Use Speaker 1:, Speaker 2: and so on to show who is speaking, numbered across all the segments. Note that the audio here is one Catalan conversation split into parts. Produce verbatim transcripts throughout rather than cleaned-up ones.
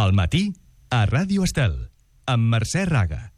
Speaker 1: Al matí, a Ràdio Estel, amb Mercè Raga.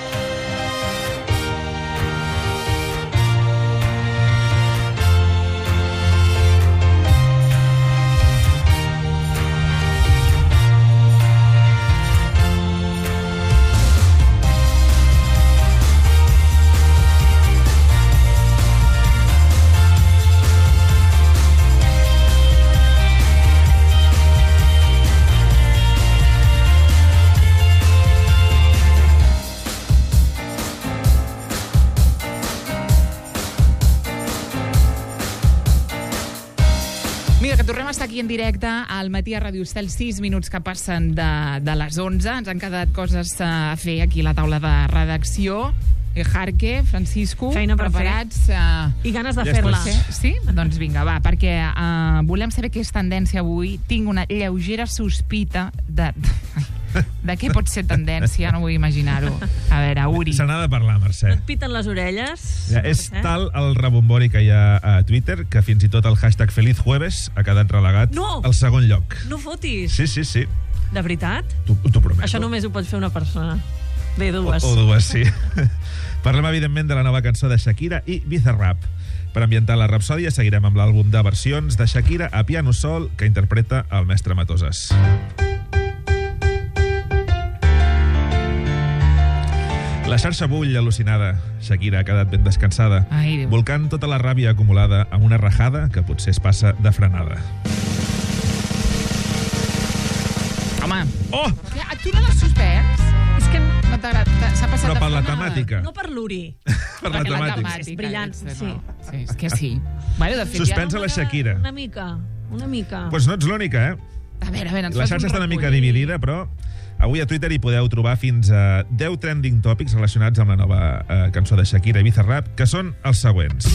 Speaker 2: Tornem a estar aquí en directe al matí a Ràdio Estel, sis minuts que passen de, de les onze. Ens han quedat coses a fer aquí a la taula de redacció. Jarque, Francisco,
Speaker 3: feina per
Speaker 2: preparats? Uh...
Speaker 3: I ganes de
Speaker 2: ja
Speaker 3: fer-la.
Speaker 2: Sí? Doncs vinga, va, perquè uh, volem saber què és tendència avui. Tinc una lleugera sospita de... De què pot ser tendència? No vull imaginar-ho. A veure, Uri.
Speaker 4: Se n'ha de parlar, Mercè.
Speaker 3: Et piten les orelles.
Speaker 4: Ja, és eh? tal el rebombori que hi ha a Twitter que fins i tot el hashtag Feliz Jueves ha quedat relegat
Speaker 3: no.
Speaker 4: al segon lloc.
Speaker 3: No fotis.
Speaker 4: Sí, sí, sí.
Speaker 3: De veritat?
Speaker 4: T'ho prometo.
Speaker 3: Això només ho pot fer una persona. Bé, dues.
Speaker 4: O, o dues, sí. Parlem, evidentment, de la nova cançó de Shakira i Bizarrap. Per ambientar la rapsòdia seguirem amb l'àlbum de versions de Shakira a piano sol que interpreta el mestre Matoses. La xarxa bull al·lucinada. Shakira ha quedat ben descansada,
Speaker 2: Ai,
Speaker 4: volcant tota la ràbia acumulada amb una rajada que potser es passa de frenada.
Speaker 2: Home,
Speaker 4: oh!
Speaker 2: a tu no l'has suspès? És que no t'ha agradat, s'ha passat
Speaker 4: Però
Speaker 2: de
Speaker 4: per la
Speaker 2: frenada.
Speaker 4: temàtica.
Speaker 3: No per l'Uri.
Speaker 4: Per la temàtica.
Speaker 3: És brillant, sí.
Speaker 2: sí. És que sí. Bueno, de fet,
Speaker 4: Suspensa la Shakira.
Speaker 3: Una mica, una mica.
Speaker 4: Doncs pues no ets l'única, eh?
Speaker 2: A veure, a veure, ens
Speaker 4: la xarxa està una mica dividida, però avui a Twitter hi podeu trobar fins a deu trending topics relacionats amb la nova eh, cançó de Shakira i Bizarrap, que són els següents.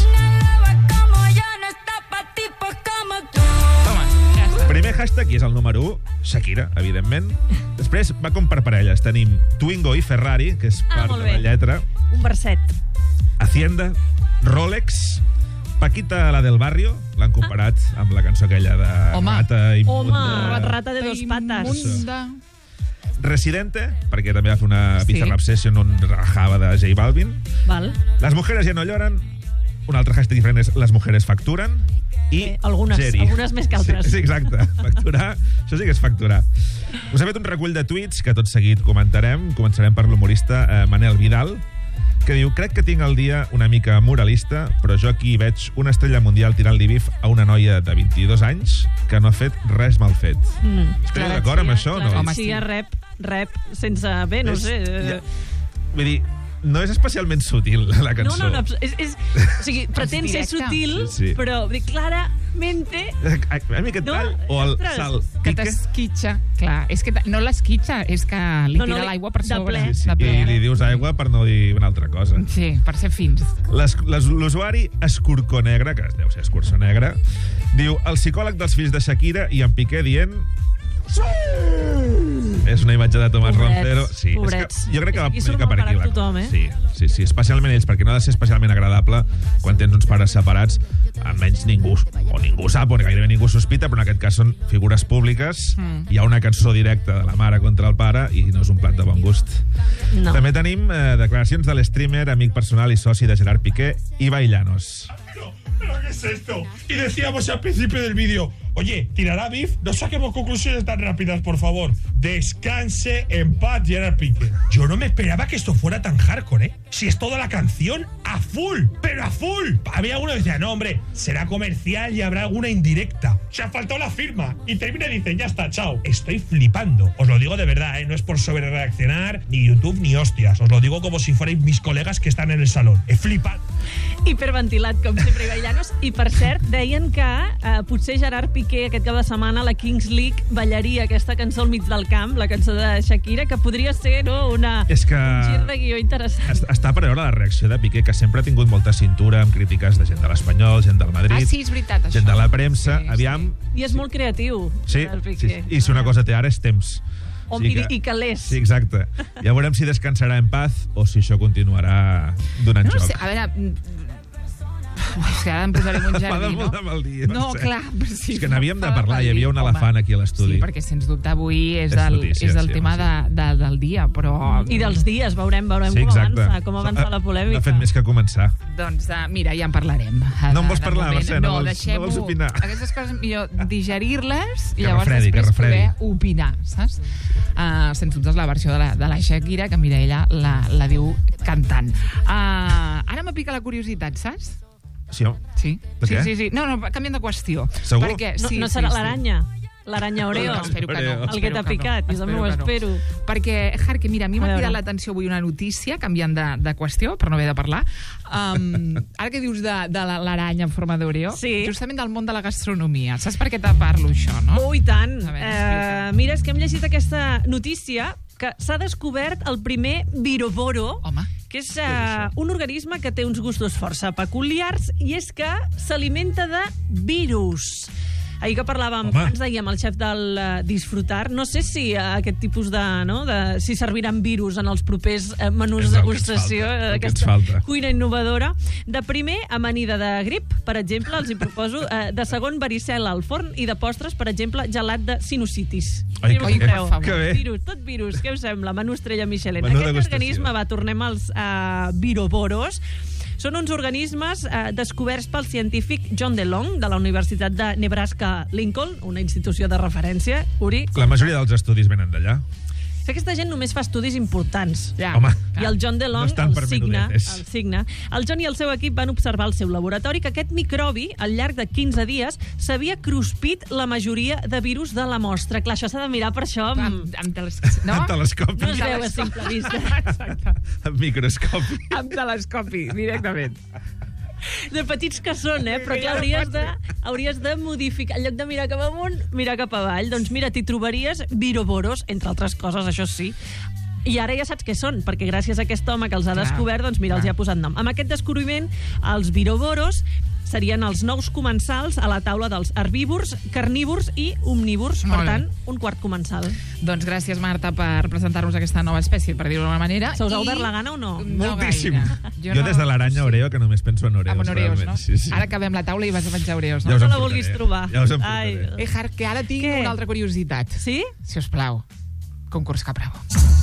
Speaker 2: Toma, ja està.
Speaker 4: Primer hashtag, i és el número u, Shakira, evidentment. Després va com per parelles. Tenim Twingo i Ferrari, que és
Speaker 3: Ah,
Speaker 4: part
Speaker 3: molt
Speaker 4: de la
Speaker 3: bé.
Speaker 4: lletra.
Speaker 3: Un verset.
Speaker 4: Hacienda, Rolex, Paquita, la del barrio, l'han comparat amb la cançó aquella de
Speaker 2: Home.
Speaker 4: Rata Immunda.
Speaker 3: Home, rata de dos patas.
Speaker 2: Immunda.
Speaker 4: Residente, perquè també va fer una
Speaker 2: Sí.
Speaker 4: Bizarrap Session on rajava de J Balvin.
Speaker 3: Val.
Speaker 4: Las mujeres ya no lloran. Un altre hashtag diferent és les mujeres facturen. I
Speaker 3: Bé, algunes,
Speaker 4: Geri.
Speaker 3: algunes més que altres.
Speaker 4: Sí, sí, exacte. Facturar, això sí que és facturar. Us he fet un recull de tuits que tot seguit comentarem. Començarem per l'humorista eh, Manel Vidal, que diu: crec que tinc el dia una mica moralista, però jo aquí veig una estrella mundial tirant-li bif a una noia de vint-i-dos anys que no ha fet res mal fet.
Speaker 3: Mm.
Speaker 4: Esteu d'acord amb això o no?
Speaker 2: Home, sí.
Speaker 3: Sí, rep, rep, sense... Bé, no
Speaker 4: És-
Speaker 3: sé...
Speaker 4: ja.
Speaker 3: eh,
Speaker 4: Vull dir, no és especialment sutil, la
Speaker 3: No,
Speaker 4: cançó.
Speaker 3: no, no, és, és, o sigui, pretén ser
Speaker 2: directe.
Speaker 3: sutil,
Speaker 4: Sí, sí.
Speaker 3: però vull dir, claramente...
Speaker 4: A mi aquest
Speaker 3: No,
Speaker 4: tall o el
Speaker 3: ostres,
Speaker 4: sal
Speaker 2: Que
Speaker 4: pique.
Speaker 2: t'esquitxa. Clar, és que no l'esquitxa, és que li
Speaker 3: No, no,
Speaker 2: tira
Speaker 3: li-
Speaker 2: l'aigua per
Speaker 3: de
Speaker 2: sobre.
Speaker 3: ple.
Speaker 4: Sí, sí.
Speaker 2: De ple.
Speaker 4: I li dius aigua per no dir una altra cosa.
Speaker 2: Sí, per ser fins.
Speaker 4: Les- les- L'usuari Escurcó Negre, que es deu ser Escurçó Negre, diu: el psicòleg dels fills de Shakira i en Piqué dient... Sí! És una imatge de Tomàs
Speaker 3: Pobrets,
Speaker 4: Roncero. Sí,
Speaker 3: pobrets.
Speaker 4: és que jo crec que va
Speaker 3: Aquí
Speaker 4: una
Speaker 3: surt
Speaker 4: mica per aquí.
Speaker 3: malparat
Speaker 4: La...
Speaker 3: tothom, eh?
Speaker 4: Sí, sí, sí, especialment ells, perquè no ha de ser especialment agradable quan tens uns pares separats, almenys ningú, o ningú sap, o gairebé ningú sospita, però en aquest cas són figures públiques,
Speaker 2: Mm.
Speaker 4: hi ha una cançó directa de la mare contra el pare i no és un plat de bon gust.
Speaker 3: No.
Speaker 4: També tenim eh, declaracions de l'streamer, amic personal i soci de Gerard Piqué, Ibai Llanos.
Speaker 5: Pero, ¿pero qué es esto? Y decíamos al principio del vídeo, oye, ¿tirará beef? No saquemos conclusiones tan rápidas, por favor. Descanse en paz, Gerard Piqué. Yo no me esperaba que esto fuera tan hardcore, ¿eh? Si es toda la canción a full, pero a full. Había uno que decía, no, hombre, será comercial y habrá alguna indirecta. Se ha faltado la firma. Y termina y dice, ya está, chao. Estoy flipando. Os lo digo de verdad, ¿eh? No es por sobre reaccionar, ni YouTube, ni hostias. Os lo digo como si fuerais mis colegas que están en el salón. He flipado.
Speaker 3: Hiperventilat, com sempre, Ibai Llanos. I, per cert, deien que eh, potser Gerard Piqué aquest cap de setmana a la Kings League ballaria aquesta cançó al mig del camp, la cançó de Shakira, que podria ser, no?, una,
Speaker 4: És que...
Speaker 3: un gir de guió interessant.
Speaker 4: Est- Està per veure la reacció de Piqué, que sempre ha tingut molta cintura amb crítiques de gent de l'Espanyol, gent del Madrid,
Speaker 2: Ah, sí, és veritat, això.
Speaker 4: gent de la premsa.
Speaker 2: Sí, sí.
Speaker 4: Aviam...
Speaker 3: I és molt creatiu,
Speaker 4: Sí,
Speaker 3: Gerard
Speaker 4: sí,
Speaker 3: Piqué.
Speaker 4: i si una cosa té ara és temps.
Speaker 3: O,
Speaker 4: O sigui
Speaker 3: i, I calés.
Speaker 4: Sí, exacte. Ja veurem si descansarà en paz o si això continuarà donant
Speaker 2: No, no
Speaker 4: joc.
Speaker 2: sé, a veure... mm, És que ara em posaré en un
Speaker 4: Va
Speaker 2: jardí,
Speaker 4: de
Speaker 2: no?
Speaker 4: molt amb el dia.
Speaker 2: No,
Speaker 4: Mercè.
Speaker 2: clar. però Sí,
Speaker 4: És que n'havíem de
Speaker 2: fa
Speaker 4: parlar, hi havia un
Speaker 2: home.
Speaker 4: elefant aquí a l'estudi.
Speaker 2: Sí, perquè sens dubte avui és,
Speaker 4: És
Speaker 2: el,
Speaker 4: notícia,
Speaker 2: és el
Speaker 4: sí,
Speaker 2: tema
Speaker 4: home,
Speaker 2: de, de, del dia, però...
Speaker 3: I dels dies, veurem, veurem
Speaker 4: Sí,
Speaker 3: com
Speaker 4: exacte.
Speaker 3: avança, com avança la polèmica.
Speaker 4: No ha fet més que començar.
Speaker 2: Doncs uh, mira, ja en parlarem.
Speaker 4: No en
Speaker 2: De-
Speaker 4: vols
Speaker 2: de
Speaker 4: parlar,
Speaker 2: moment.
Speaker 4: Mercè? No
Speaker 2: No,
Speaker 4: vols-
Speaker 2: deixem-ho.
Speaker 4: no vols opinar?
Speaker 2: Aquestes coses millor digerir-les i
Speaker 4: Que
Speaker 2: llavors
Speaker 4: refredi, que
Speaker 2: després
Speaker 4: refredi.
Speaker 2: poder opinar, saps? Uh, sens dubte és la versió de la, de la Shakira, que mira, ella la, la diu cantant. Uh, ara me pica la curiositat, saps?
Speaker 4: Sí, home.
Speaker 2: Sí.
Speaker 4: De
Speaker 2: sí,
Speaker 4: què?
Speaker 2: sí, sí. No, no, canviant de qüestió.
Speaker 4: Segur?
Speaker 2: Perquè,
Speaker 3: No,
Speaker 2: sí,
Speaker 3: no
Speaker 2: sí,
Speaker 3: serà
Speaker 2: sí.
Speaker 3: l'aranya? L'aranya Oreo?
Speaker 2: No, espero que no.
Speaker 4: El
Speaker 3: que
Speaker 2: espero
Speaker 3: t'ha
Speaker 2: no,
Speaker 3: picat, jo també ho
Speaker 2: espero que
Speaker 3: espero.
Speaker 2: Perquè, Jarque, mira, a mi
Speaker 3: A
Speaker 2: m'ha
Speaker 3: veure.
Speaker 2: cridat l'atenció avui una notícia, canviant de, de qüestió, per no haver de parlar. Um, ara que dius de, de la- l'aranya en forma d'Oreo,
Speaker 3: Sí.
Speaker 2: justament del món de la gastronomia. Saps per què te parlo, això, no?
Speaker 3: Oh, i tant.
Speaker 2: A veure,
Speaker 3: Eh,
Speaker 2: explica.
Speaker 3: mira, és que hem llegit aquesta notícia que s'ha descobert el primer virovoro,
Speaker 2: Home.
Speaker 3: que és uh, un organisme que té uns gustos força peculiars i és que s'alimenta de virus. Ahir que parlàvem,
Speaker 4: Home.
Speaker 3: ens dèiem el xef del uh, Disfrutar, no sé si uh, aquest tipus de, no, de... si serviran virus en els propers uh, menús
Speaker 4: És
Speaker 3: de
Speaker 4: el que ens
Speaker 3: degustació
Speaker 4: falta, el que
Speaker 3: d'aquesta
Speaker 4: ens falta.
Speaker 3: cuina innovadora. De primer, amanida de grip, per exemple, els hi proposo. Uh, de segon, varicel·la al forn. I de postres, per exemple, gelat de sinusitis.
Speaker 4: Ai,
Speaker 3: Què us
Speaker 2: que bé,
Speaker 3: creu?
Speaker 2: per favor.
Speaker 4: Que bé.
Speaker 3: Virus, tot virus, què us sembla? Menú estrella Michelin.
Speaker 4: Menú
Speaker 3: Aquest
Speaker 4: degustació.
Speaker 3: organisme, va, tornem als uh, viroboros. Són uns organismes eh, descoberts pel científic John DeLong, de la Universitat de Nebraska-Lincoln, una institució de referència. Uri,
Speaker 4: La majoria dels estudis venen d'allà.
Speaker 3: que aquesta gent només fa estudis importants.
Speaker 2: Ja.
Speaker 4: Home.
Speaker 3: I el John
Speaker 4: No
Speaker 3: DeLong
Speaker 4: estan
Speaker 3: el,
Speaker 4: per
Speaker 3: signa,
Speaker 4: menudetes.
Speaker 3: el signa. El John i el seu equip van observar al seu laboratori que aquest microbi, al llarg de quinze dies, s'havia cruspit la majoria de virus de la mostra. Clar, això s'ha de mirar per això amb,
Speaker 2: Amb, amb teles... no?
Speaker 4: Amb telescopi.
Speaker 3: no es veu a simple vista.
Speaker 2: Exacte.
Speaker 4: Amb microscopi.
Speaker 2: Amb telescopi, directament.
Speaker 3: De petits que són, eh? Però clar, hauries de, hauries de modificar. En lloc de mirar cap amunt, mirar cap avall. Doncs mira, t'hi trobaries viroboros, entre altres coses, això sí. I ara ja saps què són, perquè gràcies a aquest home que els ha
Speaker 2: Clar,
Speaker 3: descobert, doncs mira, els hi
Speaker 2: clar.
Speaker 3: ha posat nom. Amb aquest descobriment, els viroboros serien els nous comensals a la taula dels herbívors, carnívors i omnívors. Per
Speaker 2: Molt bé.
Speaker 3: tant, un quart comensal.
Speaker 2: Doncs gràcies, Marta, per presentar-nos aquesta nova espècie, per dir-ho d'alguna manera.
Speaker 3: Se us ha
Speaker 2: I-
Speaker 3: obert la gana o no?
Speaker 2: No
Speaker 4: Moltíssim.
Speaker 2: gaire.
Speaker 4: Jo, jo des de l'aranya Oreo, que només penso en Oreos.
Speaker 2: Amb en Oreos,
Speaker 4: realment.
Speaker 2: no?
Speaker 4: Sí, sí.
Speaker 2: Ara acabem la taula i vas a menjar Oreos,
Speaker 4: Ja
Speaker 2: no?
Speaker 4: us
Speaker 3: No
Speaker 4: en
Speaker 3: la vulguis
Speaker 4: portaré.
Speaker 3: trobar.
Speaker 4: Ja us en
Speaker 3: Ai.
Speaker 4: portaré.
Speaker 2: Eh, Har, que ara tinc
Speaker 3: Què?
Speaker 2: una altra curiositat.
Speaker 3: Sí?
Speaker 2: Si us plau. Concurs Capravo.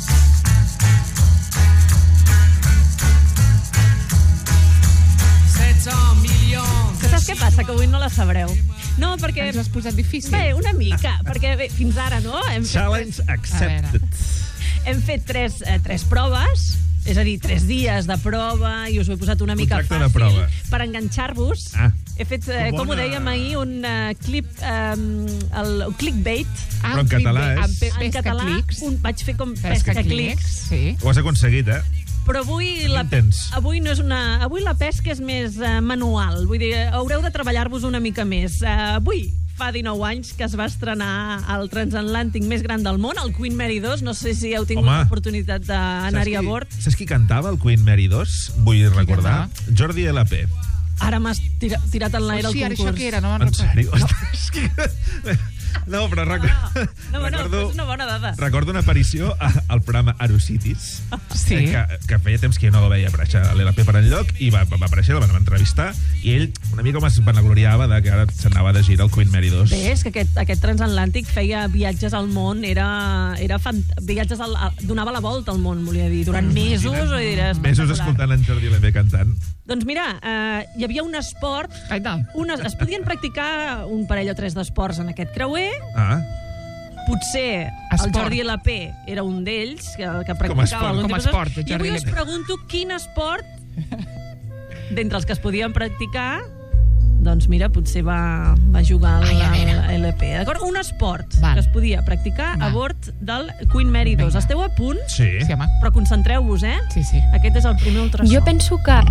Speaker 3: Que saps què passa? Que avui no la sabreu. No, perquè...
Speaker 2: Ens ho has posat difícil.
Speaker 3: Bé, una mica, perquè bé, fins ara, no? Hem fet,
Speaker 4: Challenge accepted.
Speaker 3: hem fet tres, eh, tres proves, és a dir, tres dies de prova, i us ho he posat una mica
Speaker 4: Contracte de
Speaker 3: fàcil
Speaker 4: prova.
Speaker 3: per enganxar-vos.
Speaker 4: Ah.
Speaker 3: He fet, eh,
Speaker 4: Que
Speaker 3: com ho
Speaker 4: bona.
Speaker 3: dèiem ahir, un eh, clip, eh, el clickbait.
Speaker 2: Ah,
Speaker 4: Però en català és-
Speaker 2: Amb pe-
Speaker 3: En
Speaker 2: pesca
Speaker 3: català,
Speaker 2: clics.
Speaker 3: un, vaig fer com
Speaker 2: Pesca
Speaker 3: pesca
Speaker 2: clics.
Speaker 3: clics.
Speaker 2: Sí.
Speaker 4: Ho has aconseguit, eh?
Speaker 3: Però avui la,
Speaker 4: Intens.
Speaker 3: avui no és una, avui la pesca és més uh, manual. Vull dir, haureu de treballar-vos una mica més. Uh, avui fa dinou anys que es va estrenar el transatlàntic més gran del món, el Queen Mary dos. No sé si heu tingut
Speaker 4: Home.
Speaker 3: l'oportunitat d'anar-hi a bord.
Speaker 4: Saps qui cantava el Queen Mary dos? Vull recordar. Jordi L P.
Speaker 3: Ara m'has tira, tirat en l'aire
Speaker 2: Oh, sí,
Speaker 3: el
Speaker 2: ara
Speaker 3: concurs.
Speaker 2: això què era? No me'n
Speaker 4: En
Speaker 2: recordo.
Speaker 4: sèrio? Ostres, que... No, però rec...
Speaker 3: No, no,
Speaker 4: recordo...
Speaker 3: és una bona dada.
Speaker 4: Recordo una aparició a- al programa Aerocities,
Speaker 2: Sí.
Speaker 4: eh, que, que feia temps que jo no el veia aparèixer a l'L P per enlloc, i va, va aparèixer, el van entrevistar, i ell una mica com es vanagloriava de que ara s'anava de gira al Queen Mary dos.
Speaker 3: Bé, és que aquest, aquest transatlàntic feia viatges al món, era, era fant... viatges al, a, donava la volta al món, volia dir, durant mesos. O dir, era
Speaker 4: Mesos
Speaker 3: espectacular.
Speaker 4: escoltant en Jordi L P cantant.
Speaker 3: Doncs mira, eh, hi havia un esport,
Speaker 2: Ai, tal.
Speaker 3: unes, es podien practicar un parell o tres d'esports en aquest creuer.
Speaker 4: Ah,
Speaker 3: Potser el
Speaker 2: Esport.
Speaker 3: Jordi L P era un d'ells que, que
Speaker 4: esport,
Speaker 3: practicava algun
Speaker 2: com a
Speaker 3: tipus de-
Speaker 2: esport, el
Speaker 3: I
Speaker 2: Jordi
Speaker 3: avui
Speaker 2: L
Speaker 3: us
Speaker 2: P.
Speaker 3: pregunto quin esport d'entre els que es podien practicar, doncs mira, potser va, va jugar
Speaker 2: Ai, a veure.
Speaker 3: al L P. D'acord? Un esport
Speaker 2: Val.
Speaker 3: que es podia practicar
Speaker 2: Va.
Speaker 3: a bord del Queen Mary dos.
Speaker 2: Vinga.
Speaker 3: Esteu a punt?
Speaker 4: sí.
Speaker 2: Sí, home.
Speaker 3: Però concentreu-vos, eh?
Speaker 2: Sí, sí.
Speaker 3: Aquest és el primer ultrasò.
Speaker 6: Jo penso que...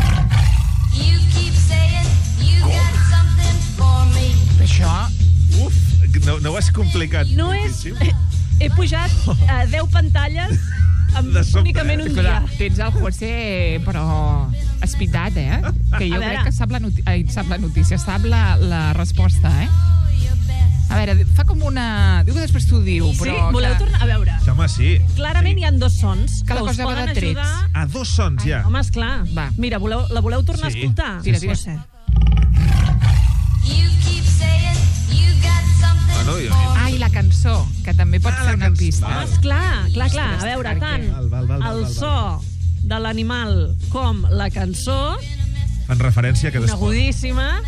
Speaker 7: You keep saying you got something for me.
Speaker 2: Això...
Speaker 4: Uf, no, no ho has complicat
Speaker 3: No és...
Speaker 4: moltíssim?
Speaker 3: He pujat a deu pantalles amb
Speaker 4: De sobte,
Speaker 3: únicament un dia.
Speaker 2: Escolta, tens el José, però espitat, eh? Que jo
Speaker 3: A veure.
Speaker 2: crec que sap la, noti ai, sap la notícia, sap la, la resposta, eh? A veure, fa com una... Diu que després t'ho diu,
Speaker 3: Sí?
Speaker 2: però...
Speaker 3: Voleu
Speaker 2: que...
Speaker 3: tornar a veure?
Speaker 4: Això home, sí.
Speaker 3: Clarament hi ha dos sons
Speaker 2: Que la
Speaker 3: us
Speaker 2: cosa va
Speaker 3: poden
Speaker 2: de trets.
Speaker 3: ajudar.
Speaker 4: A dos sons, ja.
Speaker 3: Home, esclar.
Speaker 2: Va.
Speaker 3: Mira, voleu, la voleu tornar
Speaker 4: Sí.
Speaker 3: a escoltar?
Speaker 2: Tira, tira.
Speaker 3: José.
Speaker 7: You keep saying you got something
Speaker 4: Bueno, jo-
Speaker 7: for
Speaker 2: Ah, i la cançó, que també pot
Speaker 4: Ah,
Speaker 2: ser
Speaker 4: la
Speaker 2: una
Speaker 4: cançó.
Speaker 2: pista.
Speaker 3: Ah,
Speaker 4: Val.
Speaker 3: esclar, clar, clar. A
Speaker 2: Ostres,
Speaker 3: veure,
Speaker 2: perquè-
Speaker 3: tant
Speaker 4: Val, val, val, val,
Speaker 3: el
Speaker 4: val,
Speaker 3: so de l'animal com la cançó,
Speaker 4: Fan referència a aquest esport.
Speaker 3: conegudíssima,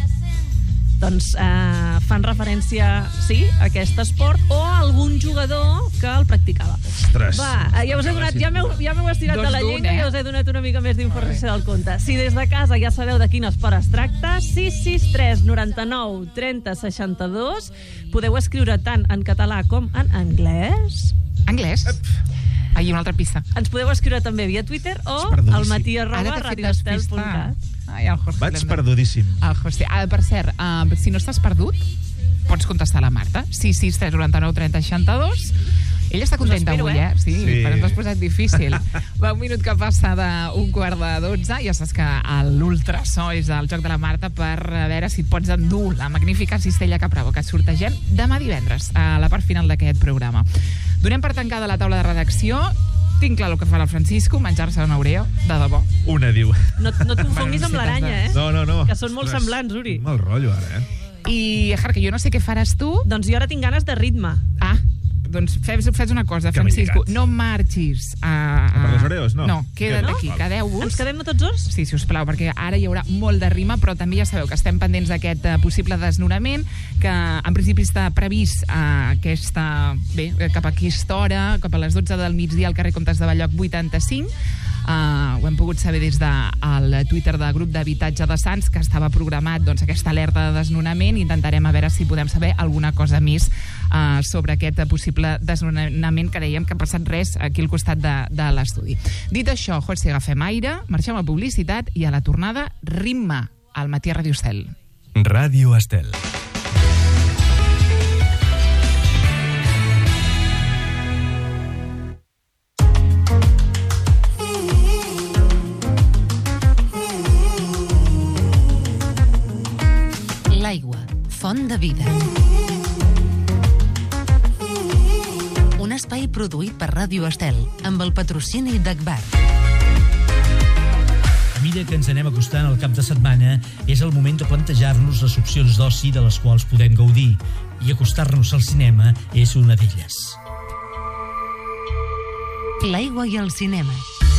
Speaker 3: doncs eh, fan referència, sí, a aquest esport o a algun jugador que el practicava.
Speaker 4: Ostres.
Speaker 3: Va, eh, ja us he donat, ja m'heu ja m'heu estirat
Speaker 2: Dos
Speaker 3: de la
Speaker 2: d'un,
Speaker 3: llengua
Speaker 2: eh?
Speaker 3: i ja us he donat una mica més d'informació del compte. Si des de casa ja sabeu de quin esport es tracta, sis sis tres noranta-nou trenta seixanta-dos, podeu escriure tant en català com en anglès.
Speaker 2: Anglès? Ahí una altra pista.
Speaker 3: Ens podeu escriure també via Twitter o
Speaker 4: perdudíssim.
Speaker 3: al matí arroba
Speaker 2: Ara t'he fet
Speaker 3: radioestel
Speaker 2: despista.
Speaker 3: punt cat.
Speaker 2: Ai, el José.
Speaker 4: Vaig
Speaker 2: l'hem de-
Speaker 4: perdudíssim.
Speaker 2: El José. Ah, per cert, uh, si no estàs perdut, pots contestar a la Marta. sis sis tres noranta-nou trenta seixanta-dos. Ella està contenta
Speaker 3: espero,
Speaker 2: avui,
Speaker 3: eh?
Speaker 2: eh? Sí,
Speaker 4: Sí.
Speaker 2: sí. Però ens has posat difícil. Va, un minut que passa d'un quart de dotze. Ja saps que l'ultrasó és el joc de la Marta per veure si et pots endur la magnífica cistella que provoca. Sortegem demà divendres, a la part final d'aquest programa. Donem per tancada la taula de redacció. Tinc clar el que fa el Francisco, menjar-se un Oreo, de debò.
Speaker 4: Una, diu.
Speaker 3: No, no et confonguis amb
Speaker 2: Bueno,
Speaker 3: l'aranya, eh?
Speaker 4: No, no, no.
Speaker 3: Que són molt
Speaker 4: Ostres,
Speaker 3: semblants, Uri.
Speaker 4: Mal rotllo, ara, eh?
Speaker 2: I, Jarque, jo no sé què faràs tu.
Speaker 3: Doncs jo ara tinc ganes de ritme.
Speaker 2: Ah, doncs fes, fes una cosa,
Speaker 4: Que m'he
Speaker 2: Francisco.
Speaker 4: lligat.
Speaker 2: No marxis. A, a...
Speaker 4: Per les Oreos, no?
Speaker 2: No, queda't
Speaker 4: No?
Speaker 2: aquí,
Speaker 4: Val.
Speaker 2: quedeu-vos.
Speaker 3: Ens quedem tots dos?
Speaker 2: Sí, si us plau, perquè ara hi haurà molt de rima, però també ja sabeu que estem pendents d'aquest uh, possible desnonament, que en principi està previst uh, aquesta, bé, cap a aquesta hora, cap a les dotze del migdia al carrer Comtes de Balloc vuitanta-cinc. Uh, ho hem pogut saber des del Twitter del grup d'habitatge de Sants, que estava programat doncs, aquesta alerta de desnonament. Intentarem a veure si podem saber alguna cosa més uh, sobre aquest possible desnonament, que dèiem que ha passat res aquí al costat de, de l'estudi. Dit això, José, agafem aire, marxem a publicitat i a la tornada ritme al matí a Radio Estel.
Speaker 1: Ràdio Estel.
Speaker 6: L'aigua, font de vida. Un espai produït per Ràdio Estel, amb el patrocini d'Agbar.
Speaker 8: A mesura que ens anem acostant al cap de setmana, és el moment de plantejar-nos les opcions d'oci de les quals podem gaudir, i acostar-nos al cinema és una d'elles.
Speaker 6: L'aigua i el cinema.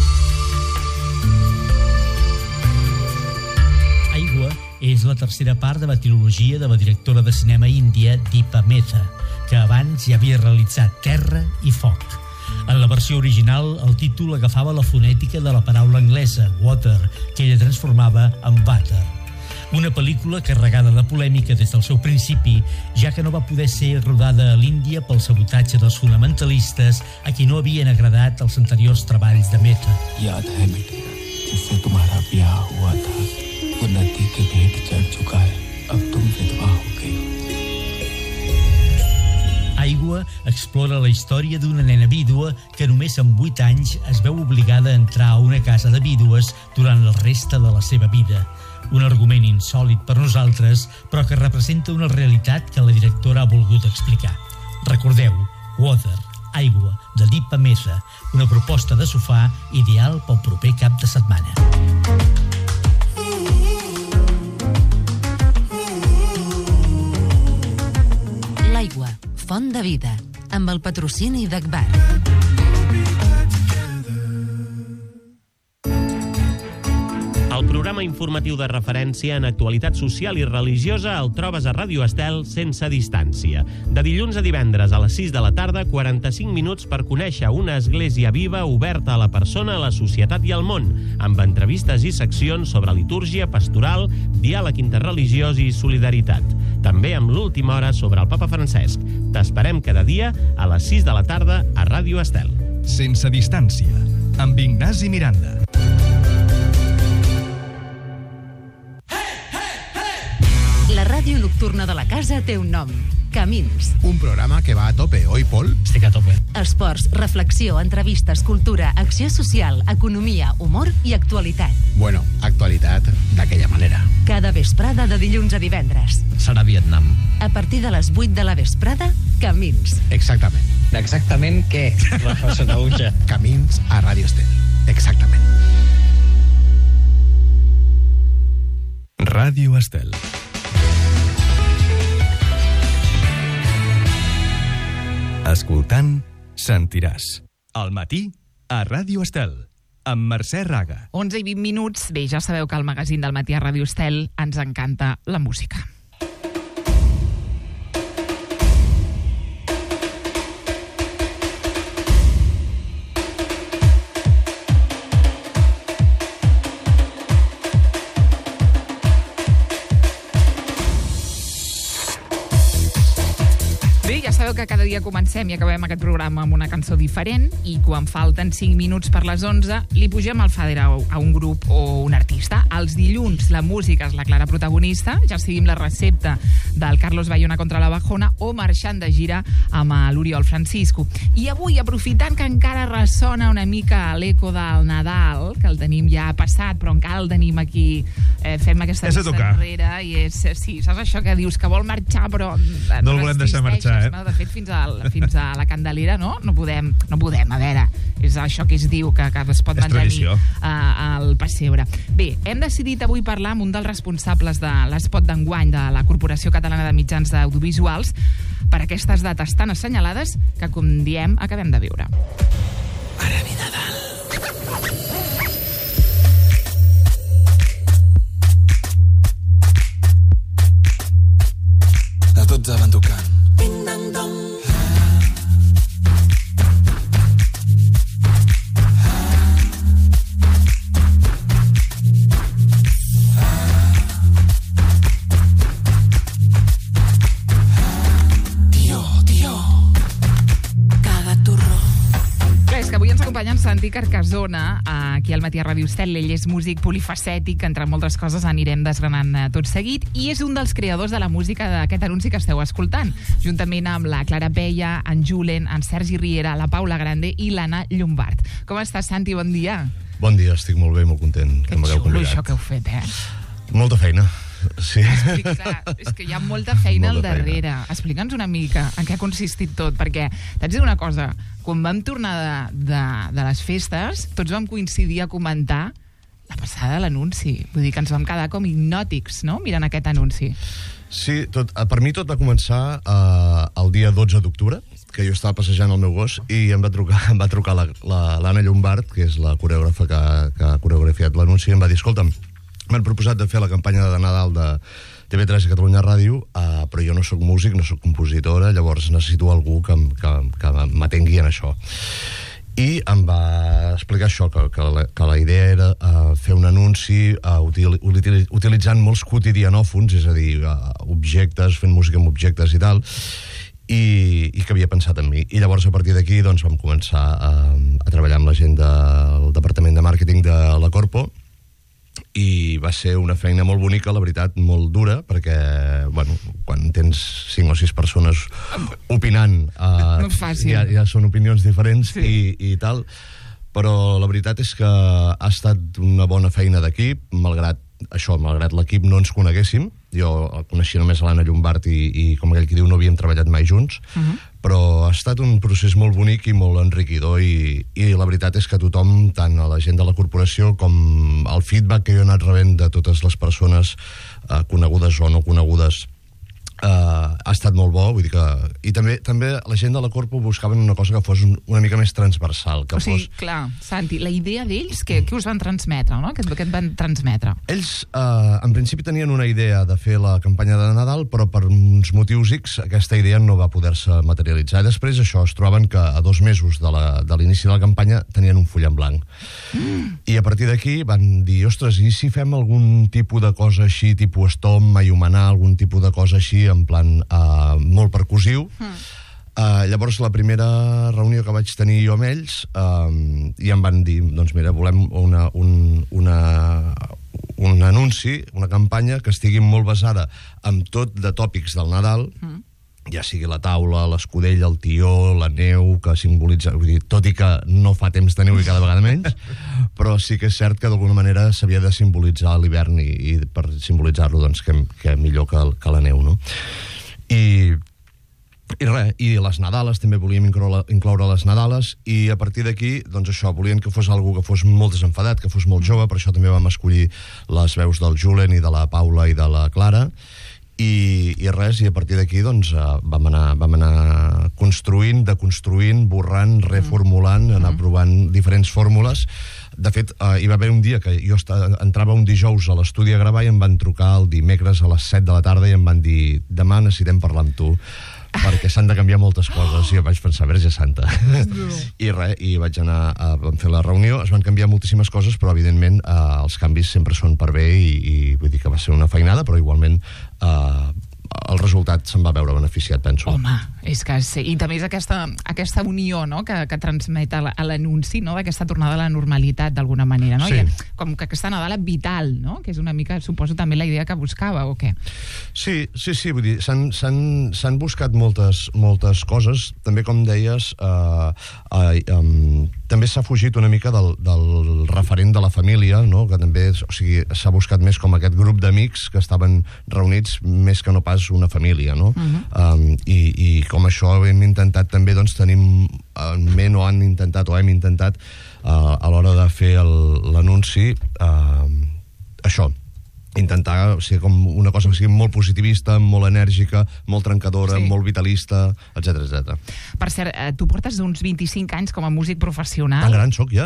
Speaker 8: Aigua és la tercera part de la trilogia de la directora de cinema índia Deepa Mehta, que abans ja havia realitzat Terra i Foc. En la versió original, el títol agafava la fonètica de la paraula anglesa, water, que ella transformava en butter. Una pel·lícula carregada de polèmica des del seu principi, ja que no va poder ser rodada a l'Índia pel sabotatge dels fonamentalistes a qui no havien agradat els anteriors treballs de Mehta.
Speaker 9: याद है बेटी जिससे तुम्हारा ब्याह हुआ था वो नदी के भेंट चढ़ चुका है अब तुम विधवा हो गई
Speaker 8: Aigua explora la història d'una nena vídua que només amb vuit anys es veu obligada a entrar a una casa de vídues durant el reste de la seva vida. Un argument insòlid per nosaltres, però que representa una realitat que la directora ha volgut explicar. Recordeu, Water, Aigua, de Deepa Mehta, una proposta de sofà ideal pel proper cap de setmana.
Speaker 6: L'aigua, font de vida, amb el patrocini d'Agbar.
Speaker 10: El programa informatiu de referència en actualitat social i religiosa el trobes a Ràdio Estel sense distància. De dilluns a divendres a les sis de la tarda, quaranta-cinc minuts per conèixer una església viva oberta a la persona, a la societat i al món, amb entrevistes i seccions sobre litúrgia, pastoral, diàleg interreligiós i solidaritat. També amb l'última hora sobre el Papa Francesc. T'esperem cada dia a les sis de la tarda a Ràdio Estel.
Speaker 1: Sense distància, amb Ignasi Miranda.
Speaker 6: La ràdio nocturna de la casa té un nom. Camins.
Speaker 11: Un programa que va a tope, oi, Pol?
Speaker 8: Estic a tope.
Speaker 6: Esports, reflexió, entrevistes, cultura, acció social, economia, humor i actualitat.
Speaker 11: Bueno, actualitat d'aquella manera.
Speaker 6: Cada vesprada de dilluns a divendres.
Speaker 9: serà Vietnam.
Speaker 6: A partir de les vuit de la vesprada, Camins.
Speaker 11: Exactament.
Speaker 12: Exactament què, Rafa Sanaúja?
Speaker 11: Camins a Ràdio Estel. Exactament.
Speaker 1: Ràdio Estel. Escoltant, sentiràs. Al matí, a Ràdio Estel, amb Mercè Raga.
Speaker 2: onze i vint minuts. Bé, ja sabeu que al magazín del matí a Ràdio Estel ens encanta la música. Ja sabeu que cada dia comencem i acabem aquest programa amb una cançó diferent i quan falten cinc minuts per les onze li pugem el fader a, a un grup o un artista. Els dilluns la música és la clara protagonista, ja sigui amb la recepta del Carlos Bayona contra la Bajona o marxant de gira amb l'Oriol Francisco. I avui, aprofitant que encara ressona una mica l'eco del Nadal, que el tenim ja passat, però encara el tenim aquí, eh, fem aquesta
Speaker 4: és
Speaker 2: vista enrere i és, sí, saps això que dius que vol marxar però
Speaker 4: no el volem deixar marxar, eh?
Speaker 2: No? De fet, fins a, fins a la Candelera, no? No podem, no podem, a veure, és això que es diu, que, que es pot
Speaker 4: és
Speaker 2: mantenir
Speaker 4: tradició.
Speaker 2: uh, al pessebre. Bé, hem decidit avui parlar amb un dels responsables de l'espot d'enguany de la Corporació Catalana de Mitjans Audiovisuals per aquestes dates tan assenyalades que, com diem, acabem de viure.
Speaker 9: Ara ve Nadal. A dotze van tocant. Ding-dong-dong. Tio, tio. Cada turró.
Speaker 2: Clar, és que avui ens acompanya en Santi Carcasona, aquí al matí a Ràdio Estel. Ell és músic polifacètic, entre moltes coses anirem desgranant tot seguit, i és un dels creadors de la música d'aquest anunci que esteu escoltant, juntament amb la Clara Peia, en Julen, en Sergi Riera, la Paula Grande i l'Anna Llombard. Com estàs, Santi? Bon dia.
Speaker 13: Bon dia, estic molt bé, molt content que
Speaker 2: Que
Speaker 13: m'hagueu
Speaker 2: xulo
Speaker 13: convidat.
Speaker 2: això que heu fet, eh?
Speaker 13: Molta feina, sí.
Speaker 2: Explica, és que hi ha molta feina
Speaker 13: Molta
Speaker 2: al darrere. Explica'ns una mica en què ha consistit tot, perquè t'haig de dir una cosa, quan vam tornar de, de, de les festes, tots vam coincidir a comentar la passada de l'anunci. Vull dir que ens vam quedar com hipnòtics, no?, mirant aquest anunci.
Speaker 13: Sí, tot, per mi tot va començar eh, el dia dotze d'octubre, que jo estava passejant el meu gos i em va trucar, em va trucar la, la, l'Anna Llombard, que és la coreògrafa que, que ha coreografiat l'anunci, i em va dir, escolta'm, m'han proposat de fer la campanya de Nadal de T V tres a Catalunya Ràdio, uh, però jo no sóc músic, no sóc compositora, llavors necessito algú que, que, que m'atengui en això. I em va explicar això, que, que, la, que la idea era uh, fer un anunci uh, util, util, utilitzant molts quotidianòfons, és a dir, uh, objectes, fent música amb objectes i tal, i, i que havia pensat en mi. I llavors, a partir d'aquí, doncs, vam començar a, a treballar amb la gent del Departament de Màrqueting de la Corpo, i va ser una feina molt bonica, la veritat, molt dura, perquè, bueno, quan tens cinc o sis persones opinant, eh,
Speaker 2: no és fàcil.
Speaker 13: ja, ja són opinions diferents, sí. i, i tal, però la veritat és que ha estat una bona feina d'equip, malgrat això, malgrat l'equip no ens coneguéssim. Jo coneixia només l'Anna Llombard i, i, com aquell que diu, no havíem treballat mai junts, uh-huh. però ha estat un procés molt bonic i molt enriquidor, i, i la veritat és que tothom, tant a la gent de la corporació com el feedback que jo he anat rebent de totes les persones eh, conegudes o no conegudes, Uh, ha estat molt bo, vull dir que... I també també la gent de la Corpo buscaven una cosa que fos un, una mica més transversal. Que
Speaker 2: o sigui,
Speaker 13: fos...
Speaker 2: clar, Santi, la idea d'ells, què, què us van transmetre, no? Què, què et van transmetre?
Speaker 13: Ells, uh, en principi, tenien una idea de fer la campanya de Nadal, però per uns motius X aquesta idea no va poder-se materialitzar. I després, això, es trobaven que a dos mesos de, la, de l'inici de la campanya tenien un full en blanc. Mm. I a partir d'aquí van dir, ostres, i si fem algun tipus de cosa així, tipus Estom, Maiomanar, algun tipus de cosa així, en plan uh, molt percussiu. Mm. Uh, llavors, la primera reunió que vaig tenir jo amb ells, uh, i em van dir, doncs mira, volem una, un, una, un anunci, una campanya que estigui molt basada en tot de tòpics del Nadal, mm. ja sigui la taula, l'escudella, el tió, la neu, que simbolitza... Vull dir, tot i que no fa temps de neu i cada vegada menys, però sí que és cert que d'alguna manera s'havia de simbolitzar l'hivern, i, i per simbolitzar-lo, doncs, que, que millor que, que la neu, no? I, I res, i les Nadales, també volíem incloure, incloure les Nadales, i a partir d'aquí, doncs això, volien que fos algú que fos molt desenfadat, que fos molt jove, per això també vam escollir les veus del Julen i de la Paula i de la Clara, i, i res, i a partir d'aquí doncs, vam, anar, vam anar construint, deconstruint, borrant, reformulant, anar provant diferents fórmules. De fet, eh, hi va haver un dia que jo estava, entrava un dijous a l'estudi a gravar i em van trucar el dimecres a les set de la tarda i em van dir, demà necessitem parlar amb tu, perquè s'han de canviar moltes coses. I jo vaig pensar, Verge Santa. I res, i vaig anar a vam fer la reunió, es van canviar moltíssimes coses, però evidentment eh, els canvis sempre són per bé i, i vull dir que va ser una feinada, però igualment eh, el resultat se'n va veure beneficiat, penso.
Speaker 2: Home, és que sí. I també és aquesta, aquesta unió, no?, que, que transmet a l'anunci, no?, d'aquesta tornada a la normalitat, d'alguna manera, no?
Speaker 13: Sí.
Speaker 2: I, com que aquesta Nadala vital, no?, que és una mica, suposo, també la idea que buscava, o què?
Speaker 13: Sí, sí, sí, vull dir, s'han buscat moltes, moltes coses. També, com deies, eh, eh, um, també s'ha fugit una mica del, del referent de la família, no?, que també, o sigui, s'ha buscat més com aquest grup d'amics que estaven reunits, més que no pas una família, no? Uh-huh. um, i, I com això hem intentat també, doncs, tenim en ment o han intentat o hem intentat uh, a l'hora de fer l'anunci uh, això, intentar ser com una cosa que sigui molt positivista, molt enèrgica, molt trencadora, sí. molt vitalista, etcètera, etcètera.
Speaker 2: Per cert, eh, tu portes uns vint-i-cinc anys com a músic professional.
Speaker 13: Tan gran soc, ja?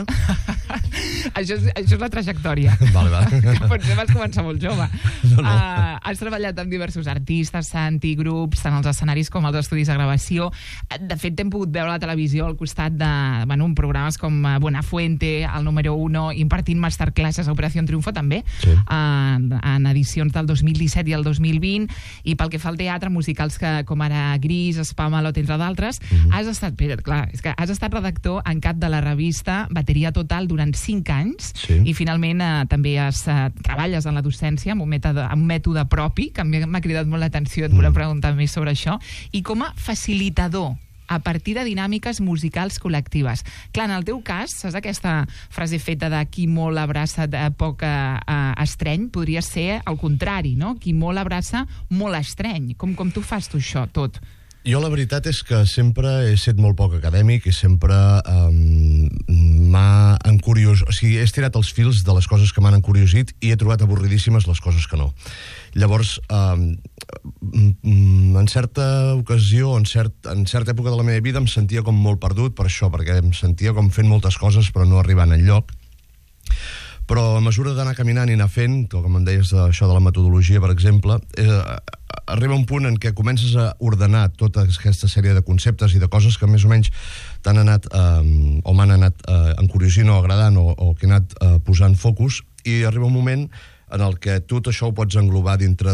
Speaker 2: això, és, això és la trajectòria.
Speaker 13: Vale, vale.
Speaker 2: Que potser vas començar molt jove.
Speaker 13: No, no.
Speaker 2: Uh, has treballat amb diversos artistes, Santi, grups, tant als escenaris com als estudis de gravació. De fet, t'hem pogut veure a la televisió al costat de, bueno, programes com Buenafuente, el número uno, impartint masterclasses a Operació Triunfo, també. Sí. Uh, en edicions del dos mil disset i el dos mil vint, i pel que fa al teatre, musicals que, com ara Gris, Spamalot, entre d'altres, uh-huh. has estat, però, clar, és que has estat redactor en cap de la revista Bateria Total durant cinc anys, sí. i finalment eh, també has, eh, treballes en la docència amb un mètode, amb un mètode propi, que m'ha cridat molt l'atenció, et uh-huh. volia preguntar més sobre això, i com a facilitador a partir de dinàmiques musicals col·lectives. Clar, en el teu cas, saps aquesta frase feta de qui molt abraça de poc eh, estreny, podria ser el contrari, no? Qui molt abraça, molt estreny. Com, com tu fas tu això, tot?
Speaker 13: Jo la veritat és que sempre he estat molt poc acadèmic i sempre um, m'ha encuriós... O sigui, he estirat els fils de les coses que m'han encuriosit i he trobat avorridíssimes les coses que no. Llavors, um, en certa ocasió, en, cert, en certa època de la meva vida, em sentia com molt perdut per això, perquè em sentia com fent moltes coses però no arribant enlloc. Però a mesura d'anar caminant i anar fent, com em deies això de la metodologia, per exemple, eh, arriba un punt en què comences a ordenar tota aquesta sèrie de conceptes i de coses que més o menys t'han anat, eh, o m'han anat eh, encuriosint o agradant o, o que he anat eh, posant focus, i arriba un moment en el que tot això ho pots englobar dintre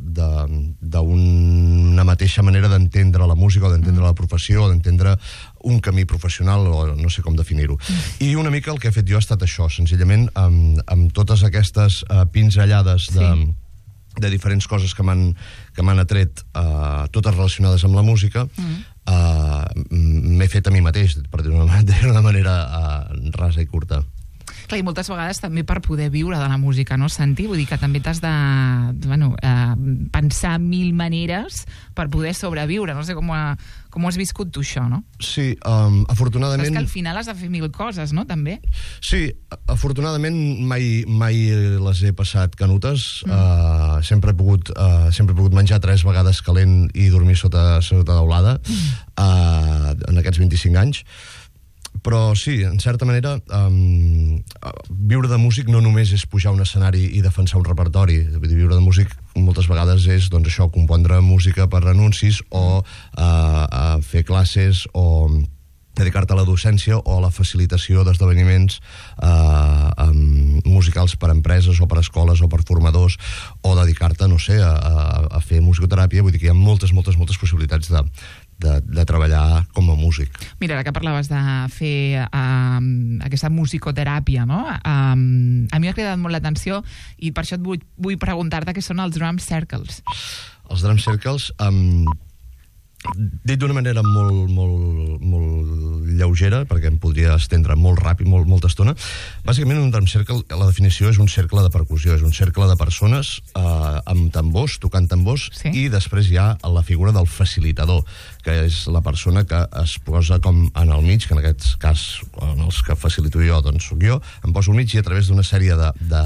Speaker 13: d'una mateixa manera d'entendre la música o d'entendre la professió o d'entendre un camí professional, o no sé com definir-ho. I una mica el que he fet jo ha estat això, senzillament amb, amb totes aquestes uh, pinzellades de, sí. de diferents coses que m'han que m'han atret, uh, totes relacionades amb la música, mm. uh, m'he fet a mi mateix, per dir-ho d'una manera uh, rasa i curta.
Speaker 2: Clar, i moltes vegades també per poder viure de la música, no, Santi? Vull dir que també t'has de, bueno, eh, pensar mil maneres per poder sobreviure. No sé com, ha, com ho has viscut tu, això, no?
Speaker 13: Sí, um, afortunadament...
Speaker 2: Saps que al final has de fer mil coses, no, també?
Speaker 13: Sí, afortunadament mai, mai les he passat canutes. Mm. Uh, sempre, he pogut, uh, sempre he pogut menjar tres vegades calent i dormir sota, sota daulada mm. uh, en aquests vint-i-cinc anys. Però sí, en certa manera, um, viure de músic no només és pujar a un escenari i defensar un repertori. Viure de músic moltes vegades és, doncs, això, compondre música per anuncis o uh, uh, fer classes o dedicar-te a la docència o a la facilitació d'esdeveniments uh, um, musicals per a empreses o per a escoles o per formadors, o dedicar-te, no sé, a, a, a fer musicoteràpia. Vull dir que hi ha moltes, moltes, moltes possibilitats de De, de treballar com a músic.
Speaker 2: Mira, ara que parlaves de fer um, aquesta musicoteràpia, no? Um, a mi m'ha cridat molt l'atenció i per això et vull, vull preguntar-te què són els drum circles.
Speaker 13: Els drum circles, um, dit d'una manera molt, molt, molt lleugera, perquè em podria estendre molt ràpid, molt, molta estona. Bàsicament, un drum circle, la definició és un cercle de percussió, és un cercle de persones eh, amb tambors, tocant tambors, sí. I després hi ha la figura del facilitador, que és la persona que es posa com en el mig, que en aquest cas, en els que facilito jo, doncs soc jo, em poso al mig i a través d'una sèrie de, de,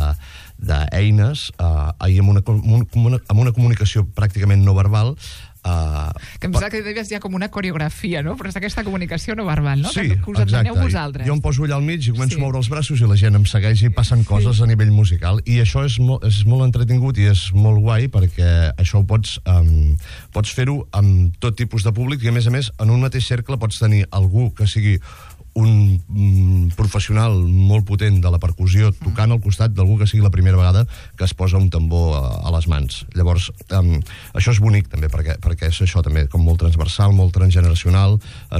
Speaker 13: d'eines, eh, i amb una, amb una comunicació pràcticament no verbal. Uh,
Speaker 2: que em sembla que deies ja com una coreografia, no? Però és aquesta comunicació no verbal, no?
Speaker 13: Sí,
Speaker 2: que, que us enteneu vosaltres.
Speaker 13: Jo em poso allà al mig i començo sí. a moure els braços i la gent em segueix i passen coses sí. a nivell musical. I això és, mo és molt entretingut i és molt guai perquè això ho pots, um, pots fer-ho amb tot tipus de públic i, a més a més, en un mateix cercle pots tenir algú que sigui un mm, professional molt potent de la percussió tocant al costat d'algú que sigui la primera vegada que es posa un tambor a, a les mans. Llavors, um, això és bonic també, perquè, perquè és això també, com molt transversal, molt transgeneracional,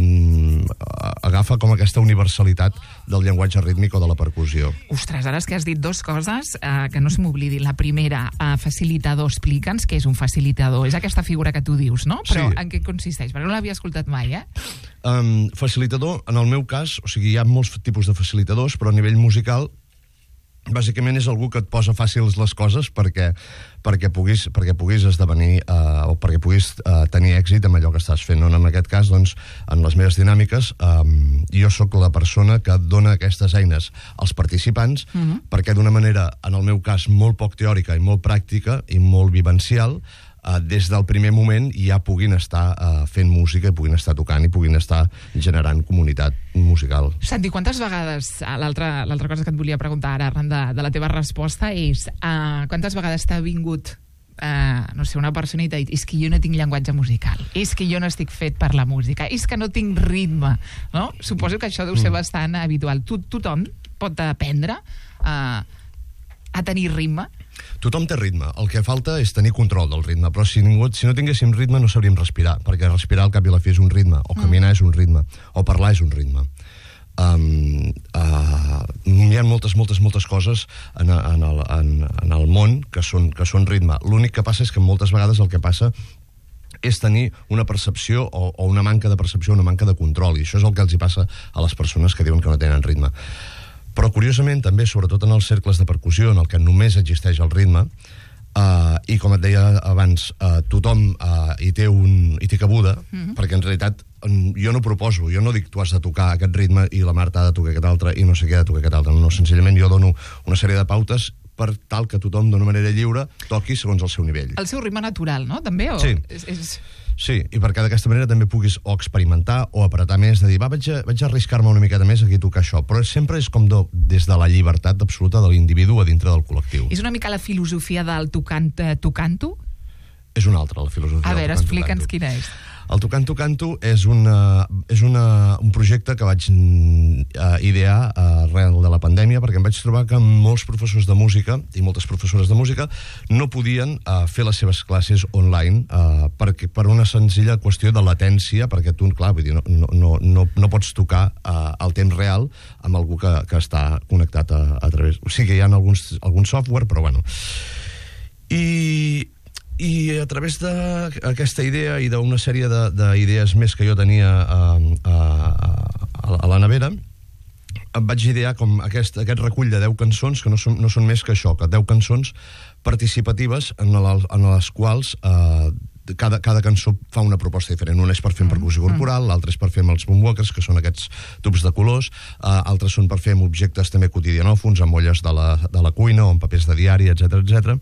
Speaker 13: en, agafa com aquesta universalitat del llenguatge rítmic o de la percussió.
Speaker 2: Ostres, ara és que has dit dues coses eh, que no se m'oblidi. La primera, eh, facilitador, explica'ns què és un facilitador. És aquesta figura que tu dius, no? Però sí. En què consisteix? Perquè no l'havia escoltat mai, eh?
Speaker 13: Um, facilitador, en el meu cas, o sigui, hi ha molts tipus de facilitadors, però a nivell musical, bàsicament és algú que et posa fàcils les coses perquè, perquè, puguis, perquè puguis esdevenir uh, o perquè puguis uh, tenir èxit amb allò que estàs fent. No? En aquest cas, doncs, en les meves dinàmiques, um, jo sóc la persona que dona aquestes eines als participants uh-huh. perquè d'una manera, en el meu cas, molt poc teòrica i molt pràctica i molt vivencial, Uh, des del primer moment ja puguin estar uh, fent música, i puguin estar tocant i puguin estar generant comunitat musical.
Speaker 2: Santi, quantes vegades, l'altra l'altra cosa que et volia preguntar ara arran de, de la teva resposta és uh, quantes vegades t'ha vingut uh, no sé, una persona i t'ha dit és que jo no tinc llenguatge musical, és que jo no estic fet per la música, és que no tinc ritme, no? Suposo que això deu ser mm. bastant habitual. Tu, tothom pot aprendre uh, a tenir ritme?
Speaker 13: Tothom té ritme, el que falta és tenir control del ritme, però si, ningú, si no tinguéssim ritme no sabríem respirar, perquè respirar al cap i a la fi és un ritme, o caminar mm. és un ritme, o parlar és un ritme. Um, uh, hi ha moltes, moltes, moltes coses en, en, el, en, en el món que són, que són ritme. L'únic que passa és que moltes vegades el que passa és tenir una percepció o, o una manca de percepció, una manca de control, i això és el que els hi passa a les persones que diuen que no tenen ritme. Però, curiosament, també, sobretot en els cercles de percussió, en el que només existeix el ritme, uh, i com et deia abans, uh, tothom uh, hi té, un, hi té cabuda, mm-hmm. perquè en realitat jo no proposo, jo no dic tu has de tocar aquest ritme i la Marta ha de tocar aquest altre i no sé què ha de tocar aquest altre, no, senzillament jo dono una sèrie de pautes per tal que tothom d'una manera lliure toqui segons el seu nivell.
Speaker 2: El seu ritme natural, no? També? O
Speaker 13: sí.
Speaker 2: És, és...
Speaker 13: Sí, i perquè d'aquesta manera també puguis o experimentar o apretar més, de dir, va, vaig a, vaig a arriscar-me una miqueta més aquí a tocar això, però sempre és com do, des de la llibertat absoluta de l'individu a dintre del col·lectiu.
Speaker 2: És una mica la filosofia del tocant, tocant-ho?
Speaker 13: És una altra, la filosofia
Speaker 2: a veure,
Speaker 13: del
Speaker 2: explica'ns quina és.
Speaker 13: El Tocanto Canto és, una, és una, un projecte que vaig uh, idear uh, arrel de la pandèmia, perquè em vaig trobar que molts professors de música i moltes professores de música no podien uh, fer les seves classes online uh, perquè, per una senzilla qüestió de latència, perquè tu, clar, vull dir, no, no, no, no pots tocar uh, al temps real amb algú que, que està connectat a, a través... O sigui que hi ha alguns, algun software, però bueno... I... I a través d'aquesta idea i d'una sèrie d'idees més que jo tenia a, a, a, a la nevera, em vaig idear com aquest, aquest recull de deu cançons, que no són, no són més que això, que deu cançons participatives en, la, en les quals eh, cada, cada cançó fa una proposta diferent. Una és per fer amb percussió corporal, l'altra és per fer amb els boomwalkers, que són aquests tubs de colors, eh, altres són per fer amb objectes també quotidianòfons, amb olles de la, de la cuina o amb papers de diari, etcètera, etcètera.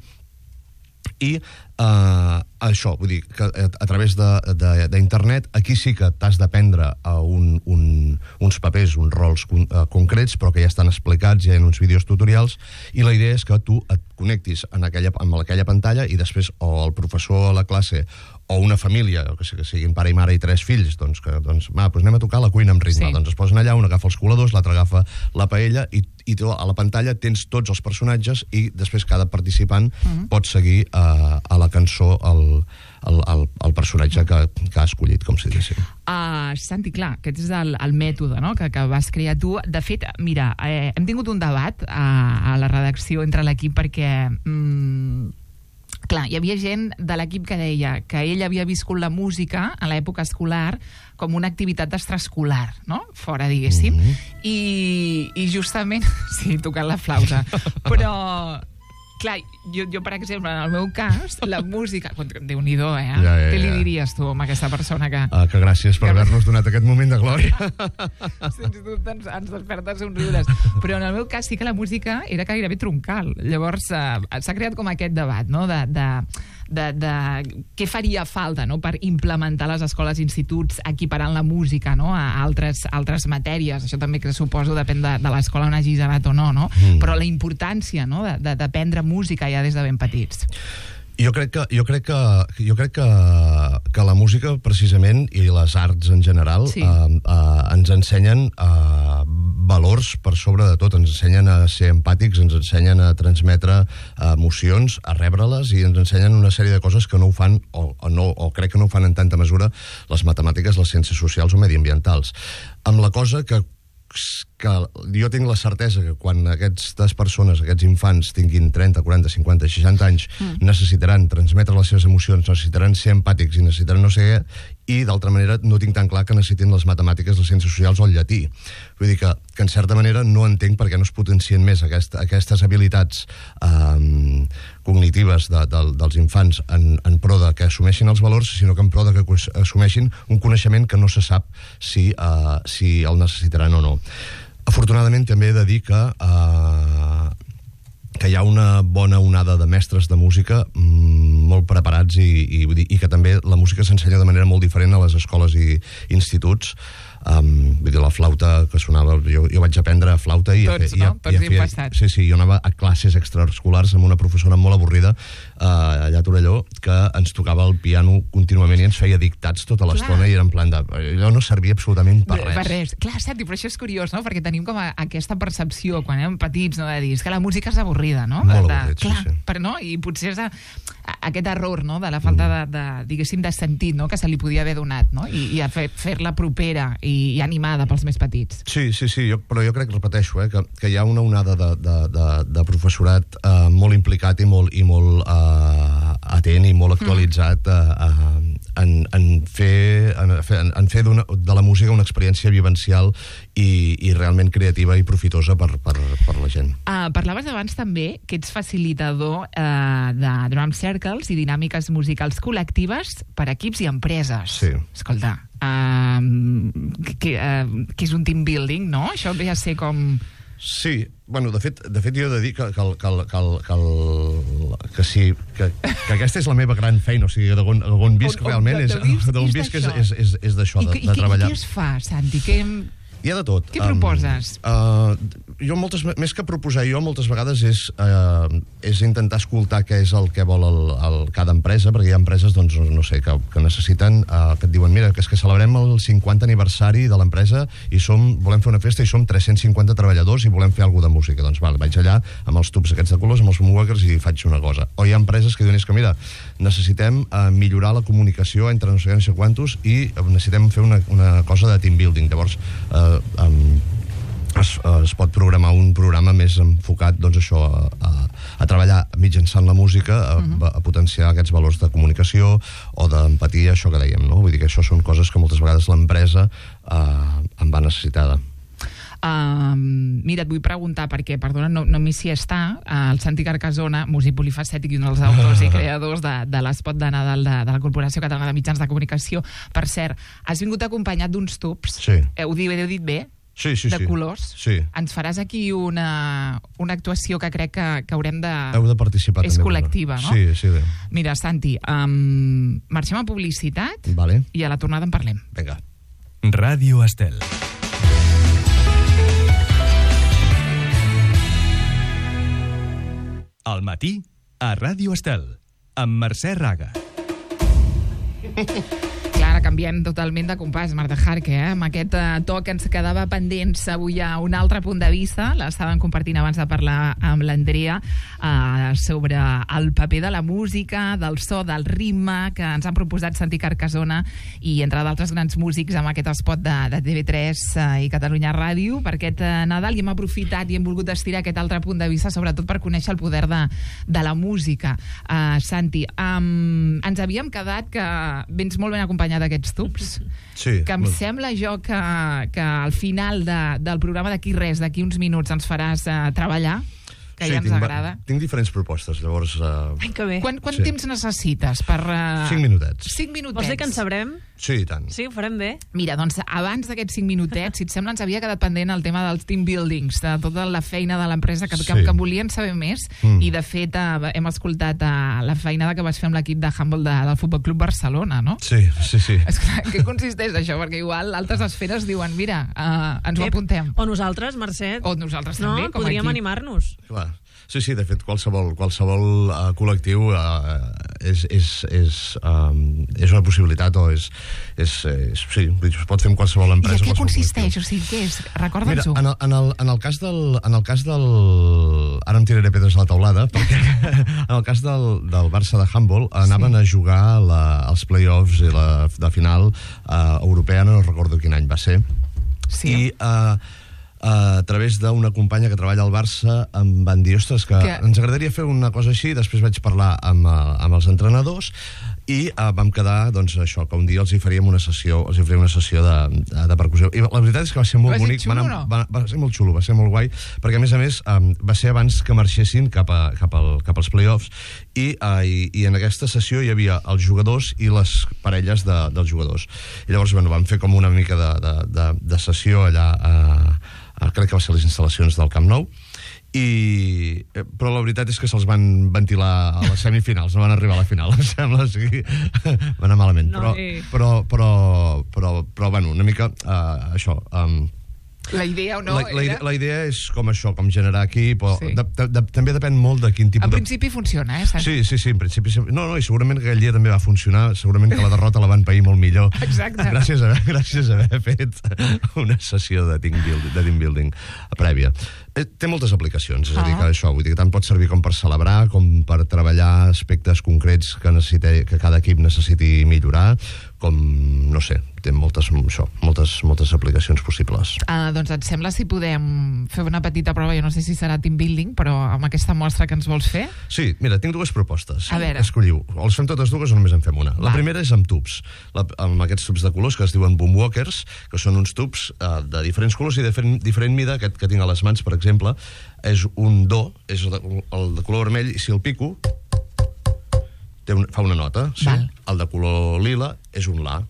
Speaker 13: I uh, això, vull dir que a, a través d'internet aquí sí que t'has de prendre uh, un, un, uns papers, uns rols con, uh, concrets, però que ja estan explicats, ja hi ha uns vídeos tutorials, i la idea és que tu et connectis en aquella, amb aquella pantalla i després o el professor a la classe o una família, que, sé, que siguin pare i mare i tres fills, doncs, que, doncs, va, doncs anem a tocar la cuina amb ritme. Sí. Doncs es posen allà, un agafa els coladors, l'altre agafa la paella, i, i tu, a la pantalla tens tots els personatges i després cada participant uh-huh. pot seguir uh, a la cançó el, el, el, el personatge que, que ha escollit, com si diguéssim.
Speaker 2: Uh, Santi, clar, aquest és el, el mètode, no?, que, que vas crear tu. De fet, mira, eh, hem tingut un debat a, a la redacció entre l'equip perquè... Mm, clar, hi havia gent de l'equip que deia que ell havia viscut la música a l'època escolar com una activitat extraescolar, no? Fora, diguéssim. Mm-hmm. I, I justament... Sí, tocant la flauta. Però... Clar, jo, jo, per exemple, en el meu cas, la música... Déu-n'hi-do, eh?
Speaker 13: Ja, ja,
Speaker 2: Què li
Speaker 13: ja.
Speaker 2: diries tu a aquesta persona que...
Speaker 13: Uh, que gràcies per
Speaker 2: que...
Speaker 13: haver-nos donat aquest moment de glòria.
Speaker 2: Sens dubte ens, ens desperta somriures. Però en el meu cas sí que la música era gairebé troncal. Llavors uh, s'ha creat com aquest debat, no?, de... de De, de què faria falta, no?, per implementar les escoles i instituts equiparant la música, no?, a altres, altres matèries. Això també, que suposo, depèn de, de l'escola on hagis anat o no, no? Mm. Però la importància, no?, de, d'aprendre música ja des de ben petits.
Speaker 13: Jo crec que, jo crec que, jo crec que, que la música, precisament, i les arts en general, sí. eh, eh, ens ensenyen eh, valors per sobre de tot. Ens ensenyen a ser empàtics, ens ensenyen a transmetre emocions, a rebre-les, i ens ensenyen una sèrie de coses que no ho fan, o, o, no, o crec que no ho fan en tanta mesura, les matemàtiques, les ciències socials o mediambientals. Amb la cosa que que jo tinc la certesa que quan aquestes persones, aquests infants, tinguin trenta, quaranta, cinquanta, seixanta anys, mm. necessitaran transmetre les seves emocions, necessitaran ser empàtics i necessitaran no sé què, i d'altra manera no tinc tan clar que necessitin les matemàtiques, les ciències socials o el llatí. Vull dir que, que en certa manera no entenc per què no es potencien més aquest, aquestes habilitats eh, cognitives de, de, dels infants en, en pro de que assumeixin els valors, sinó que en pro de que assumeixin un coneixement que no se sap si, eh, si el necessitaran o no. Afortunadament també he de dir que eh, que hi ha una bona onada de mestres de música mmm, molt preparats i, i, i que també la música s'ensenya de manera molt diferent a les escoles i instituts. Um, vull dir, la flauta que sonava, jo, jo vaig aprendre flauta i,
Speaker 2: tots,
Speaker 13: i,
Speaker 2: no?
Speaker 13: i,
Speaker 2: Tots
Speaker 13: i,
Speaker 2: hi hem passat.
Speaker 13: sí, sí, jo anava a classes extraescolars amb una professora molt avorrida uh, allà a Torelló, que ens tocava el piano contínuament i ens feia dictats tota l'estona i era en plan de... allò no servia absolutament per res.
Speaker 2: Per res. Clar, Santi, però això és curiós, no? Perquè tenim com a, aquesta percepció quan érem petits, no?, de dir, és que la música és avorrida, no?
Speaker 13: Molt
Speaker 2: de,
Speaker 13: avorrit,
Speaker 2: clar,
Speaker 13: sí, sí.
Speaker 2: Per, no? I potser és a, a, aquest error, no?, de la falta de, de, diguéssim, de sentit, no?, que se li podia haver donat, no? I, i a fer, fer-la propera i, i animada pels més petits.
Speaker 13: Sí, sí, sí, jo, però jo crec, repeteixo, eh, que, que hi ha una onada de, de, de, de professorat eh, molt implicat i molt, i molt eh, atent i molt actualitzat eh, en, en fer, en fer, en fer de la música una experiència vivencial i, i realment creativa i profitosa per, per, per la gent.
Speaker 2: Uh, parlaves abans també que ets facilitador uh, de drum circles i dinàmiques musicals col·lectives per equips i empreses.
Speaker 13: Sí.
Speaker 2: Escolta, uh, que, uh, que és un team building, no? Això ve a ser com...
Speaker 13: Sí, bueno, de fet, de fet jo he de dir que, que, que, que, que, que, que sí, que, que aquesta és la meva gran feina, o sigui, d'on visc
Speaker 2: on,
Speaker 13: realment,
Speaker 2: on,
Speaker 13: és, d'on visc és, és, és, és d'això, de, de treballar.
Speaker 2: I què es fa, Santi? Què...
Speaker 13: Hi ha de tot.
Speaker 2: Què proposes?
Speaker 13: Um, uh, jo moltes, més que proposar jo, moltes vegades és, uh, és intentar escoltar què és el que vol el, el, cada empresa, perquè hi ha empreses, doncs, no sé, que, que necessiten, uh, que et diuen, mira, que és que celebrem el cinquanta aniversari de l'empresa i som, volem fer una festa i som tres-cents cinquanta treballadors i volem fer alguna de música. Doncs val, vaig allà amb els tubs aquests de colors, amb els moonwalkers i faig una cosa. O hi ha empreses que diuen, és que mira, necessitem uh, millorar la comunicació entre no sé què, no sé quantos i necessitem fer una, una cosa de team building. Llavors, uh, Um, es, es pot programar un programa més enfocat, doncs, això, a, a, a treballar mitjançant la música, a, uh-huh. a potenciar aquests valors de comunicació o d'empatia, això que dèiem, no? Vull dir que això són coses que moltes vegades l'empresa uh, en va necessitada.
Speaker 2: Uh, mira, et vull preguntar perquè, perdona, no, no m'hi si està uh, el Santi Carcasona, músic polifacètic i un dels autors i creadors de, de l'espot de Nadal de, de la Corporació Catalana de Mitjans de Comunicació. Per cert, has vingut acompanyat d'uns tubs,
Speaker 13: sí.
Speaker 2: heu dit, heu dit bé?
Speaker 13: Sí, sí,
Speaker 2: de
Speaker 13: sí.
Speaker 2: colors.
Speaker 13: Sí.
Speaker 2: Ens faràs aquí una, una actuació que crec que, que haurem de...
Speaker 13: Heu de participar
Speaker 2: és
Speaker 13: també. És
Speaker 2: col·lectiva, no?
Speaker 13: Sí, sí. Bé.
Speaker 2: Mira, Santi, um, marxem a publicitat
Speaker 13: vale.
Speaker 2: I a la tornada en parlem.
Speaker 13: Vinga.
Speaker 1: Ràdio Estel. Al matí, a Ràdio Estel, amb Mercè Raga.
Speaker 2: Clara canviem totalment de compàs, Marta Jarque, eh? Amb aquest uh, to que ens quedava pendents avui a un altre punt de vista. L'estàvem compartint abans de parlar amb l'Andrea uh, sobre el paper de la música, del so, del ritme, que ens han proposat Santi Carcasona i, entre d'altres grans músics, amb aquest spot de, de T V tres uh, i Catalunya Ràdio per aquest uh, Nadal, i hem aprofitat i hem volgut estirar aquest altre punt de vista, sobretot per conèixer el poder de, de la música. Uh, Santi, um, ens havíem quedat que vens molt ben acompanyat d'aquests tubs,
Speaker 13: sí,
Speaker 2: que em
Speaker 13: molt.
Speaker 2: sembla jo que, que al final de, del programa d'aquí res, d'aquí uns minuts, ens faràs uh, treballar, que
Speaker 13: sí,
Speaker 2: ja ens
Speaker 13: tinc,
Speaker 2: agrada.
Speaker 13: Tinc diferents propostes, llavors... Uh...
Speaker 3: Ai, que bé.
Speaker 2: Quan, quant
Speaker 13: Sí.
Speaker 2: temps necessites per... Uh...
Speaker 13: Cinc minutets.
Speaker 2: Cinc minutets.
Speaker 3: Vols dir que en sabrem?
Speaker 13: Sí, i tant.
Speaker 3: Sí, ho farem bé.
Speaker 2: Mira, doncs, abans d'aquests cinc minutets, si et sembla, ens havia quedat pendent el tema dels team buildings, de tota la feina de l'empresa, que,
Speaker 13: Sí.
Speaker 2: que, que en volien saber més,
Speaker 13: Mm.
Speaker 2: i, de fet, eh, hem escoltat eh, la feinada que vas fer amb l'equip de handball de, del Futbol Club Barcelona, no?
Speaker 13: Sí, sí, sí.
Speaker 2: Esclar, què consisteix això? Perquè igual altres esferes diuen, mira, eh, ens ho
Speaker 3: Ep,
Speaker 2: apuntem.
Speaker 3: O nosaltres, Mercè.
Speaker 2: O nosaltres
Speaker 3: no,
Speaker 2: també, com a
Speaker 3: podríem
Speaker 2: equip.
Speaker 3: animar-nos.
Speaker 13: Clar. Sí, sí, de fet, qualsevol, qualsevol uh, col·lectiu uh, és, és, és, um, és una possibilitat o és... és, és sí, es pot fer amb qualsevol
Speaker 2: I
Speaker 13: empresa.
Speaker 2: en què
Speaker 13: qualsevol
Speaker 2: consisteix? O sigui, què és?
Speaker 13: Mira,
Speaker 2: Recorda'ns-ho.
Speaker 13: en el, en, el, en, el cas del, en el cas del... Ara em tiraré pedres a la taulada, perquè en el cas del, del Barça de handball anaven
Speaker 2: Sí.
Speaker 13: a jugar la, els play-offs i la de final uh, europea, no recordo quin any va ser.
Speaker 2: Sí.
Speaker 13: I uh, a través d'una companya que treballa al Barça em van dir, ostres, que,
Speaker 2: Que-
Speaker 13: ens agradaria fer una cosa així. Després vaig parlar amb, uh, amb els entrenadors i uh, vam quedar, doncs, això, que un dia els hi faríem una sessió, els hi faríem una sessió de, de, de percussió. I la veritat és que va ser molt
Speaker 2: Va ser
Speaker 13: bonic.
Speaker 2: xulo,
Speaker 13: anar-
Speaker 2: no?
Speaker 13: va, va ser molt xulo, va ser molt guai, perquè a més a més um, va ser abans que marxessin cap, a, cap, al, cap als play-offs i, uh, i, i en aquesta sessió hi havia els jugadors i les parelles de, dels jugadors. I llavors, bueno, vam fer com una mica de, de, de, de sessió allà a, a, crec que va ser les instal·lacions del Camp Nou, i, eh, però la veritat és que se'ls van ventilar a les semifinals, no van arribar a la final, em sembla, o sigui, va anar malament.
Speaker 3: No,
Speaker 13: Però,
Speaker 3: eh.
Speaker 13: però, però, però, però, bueno, una mica uh, això... Um,
Speaker 2: La idea o no
Speaker 13: la, la,
Speaker 2: era...
Speaker 13: idea, la idea és com això, com generar equip, o
Speaker 2: Sí.
Speaker 13: de, de, de, també depèn molt de quin tipus
Speaker 2: En
Speaker 13: de...
Speaker 2: principi funciona, eh, Santi?
Speaker 13: Sí, sí, sí, en principi... sí. No, no, i segurament que aquell dia també va funcionar, segurament que la derrota la van pair molt millor.
Speaker 2: Exacte.
Speaker 13: Gràcies a, gràcies a haver fet una sessió de team building, de team building prèvia. Eh, Té moltes aplicacions, és a dir,
Speaker 2: Ah.
Speaker 13: que això, vull dir que tant pot servir com per celebrar, com per treballar aspectes concrets que, necessite, que cada equip necessiti millorar, com, no sé, té moltes, això, moltes, moltes aplicacions possibles.
Speaker 2: Uh, doncs et sembla si podem fer una petita prova, jo no sé si serà team building, però amb aquesta mostra que ens vols fer?
Speaker 13: Sí, mira, tinc dues propostes.
Speaker 2: A veure.
Speaker 13: Escolliu, o les fem totes dues o només en fem una. La
Speaker 2: Va.
Speaker 13: primera és amb tubs, la, amb aquests tubs de colors que es diuen boomwalkers, que són uns tubs uh, de diferents colors i de diferent, diferent mida. Aquest que tinc a les mans, per exemple, és un do, és el de, el de color vermell, i si el pico té un, fa una nota. Sí?
Speaker 2: Val.
Speaker 13: El de color lila és un la.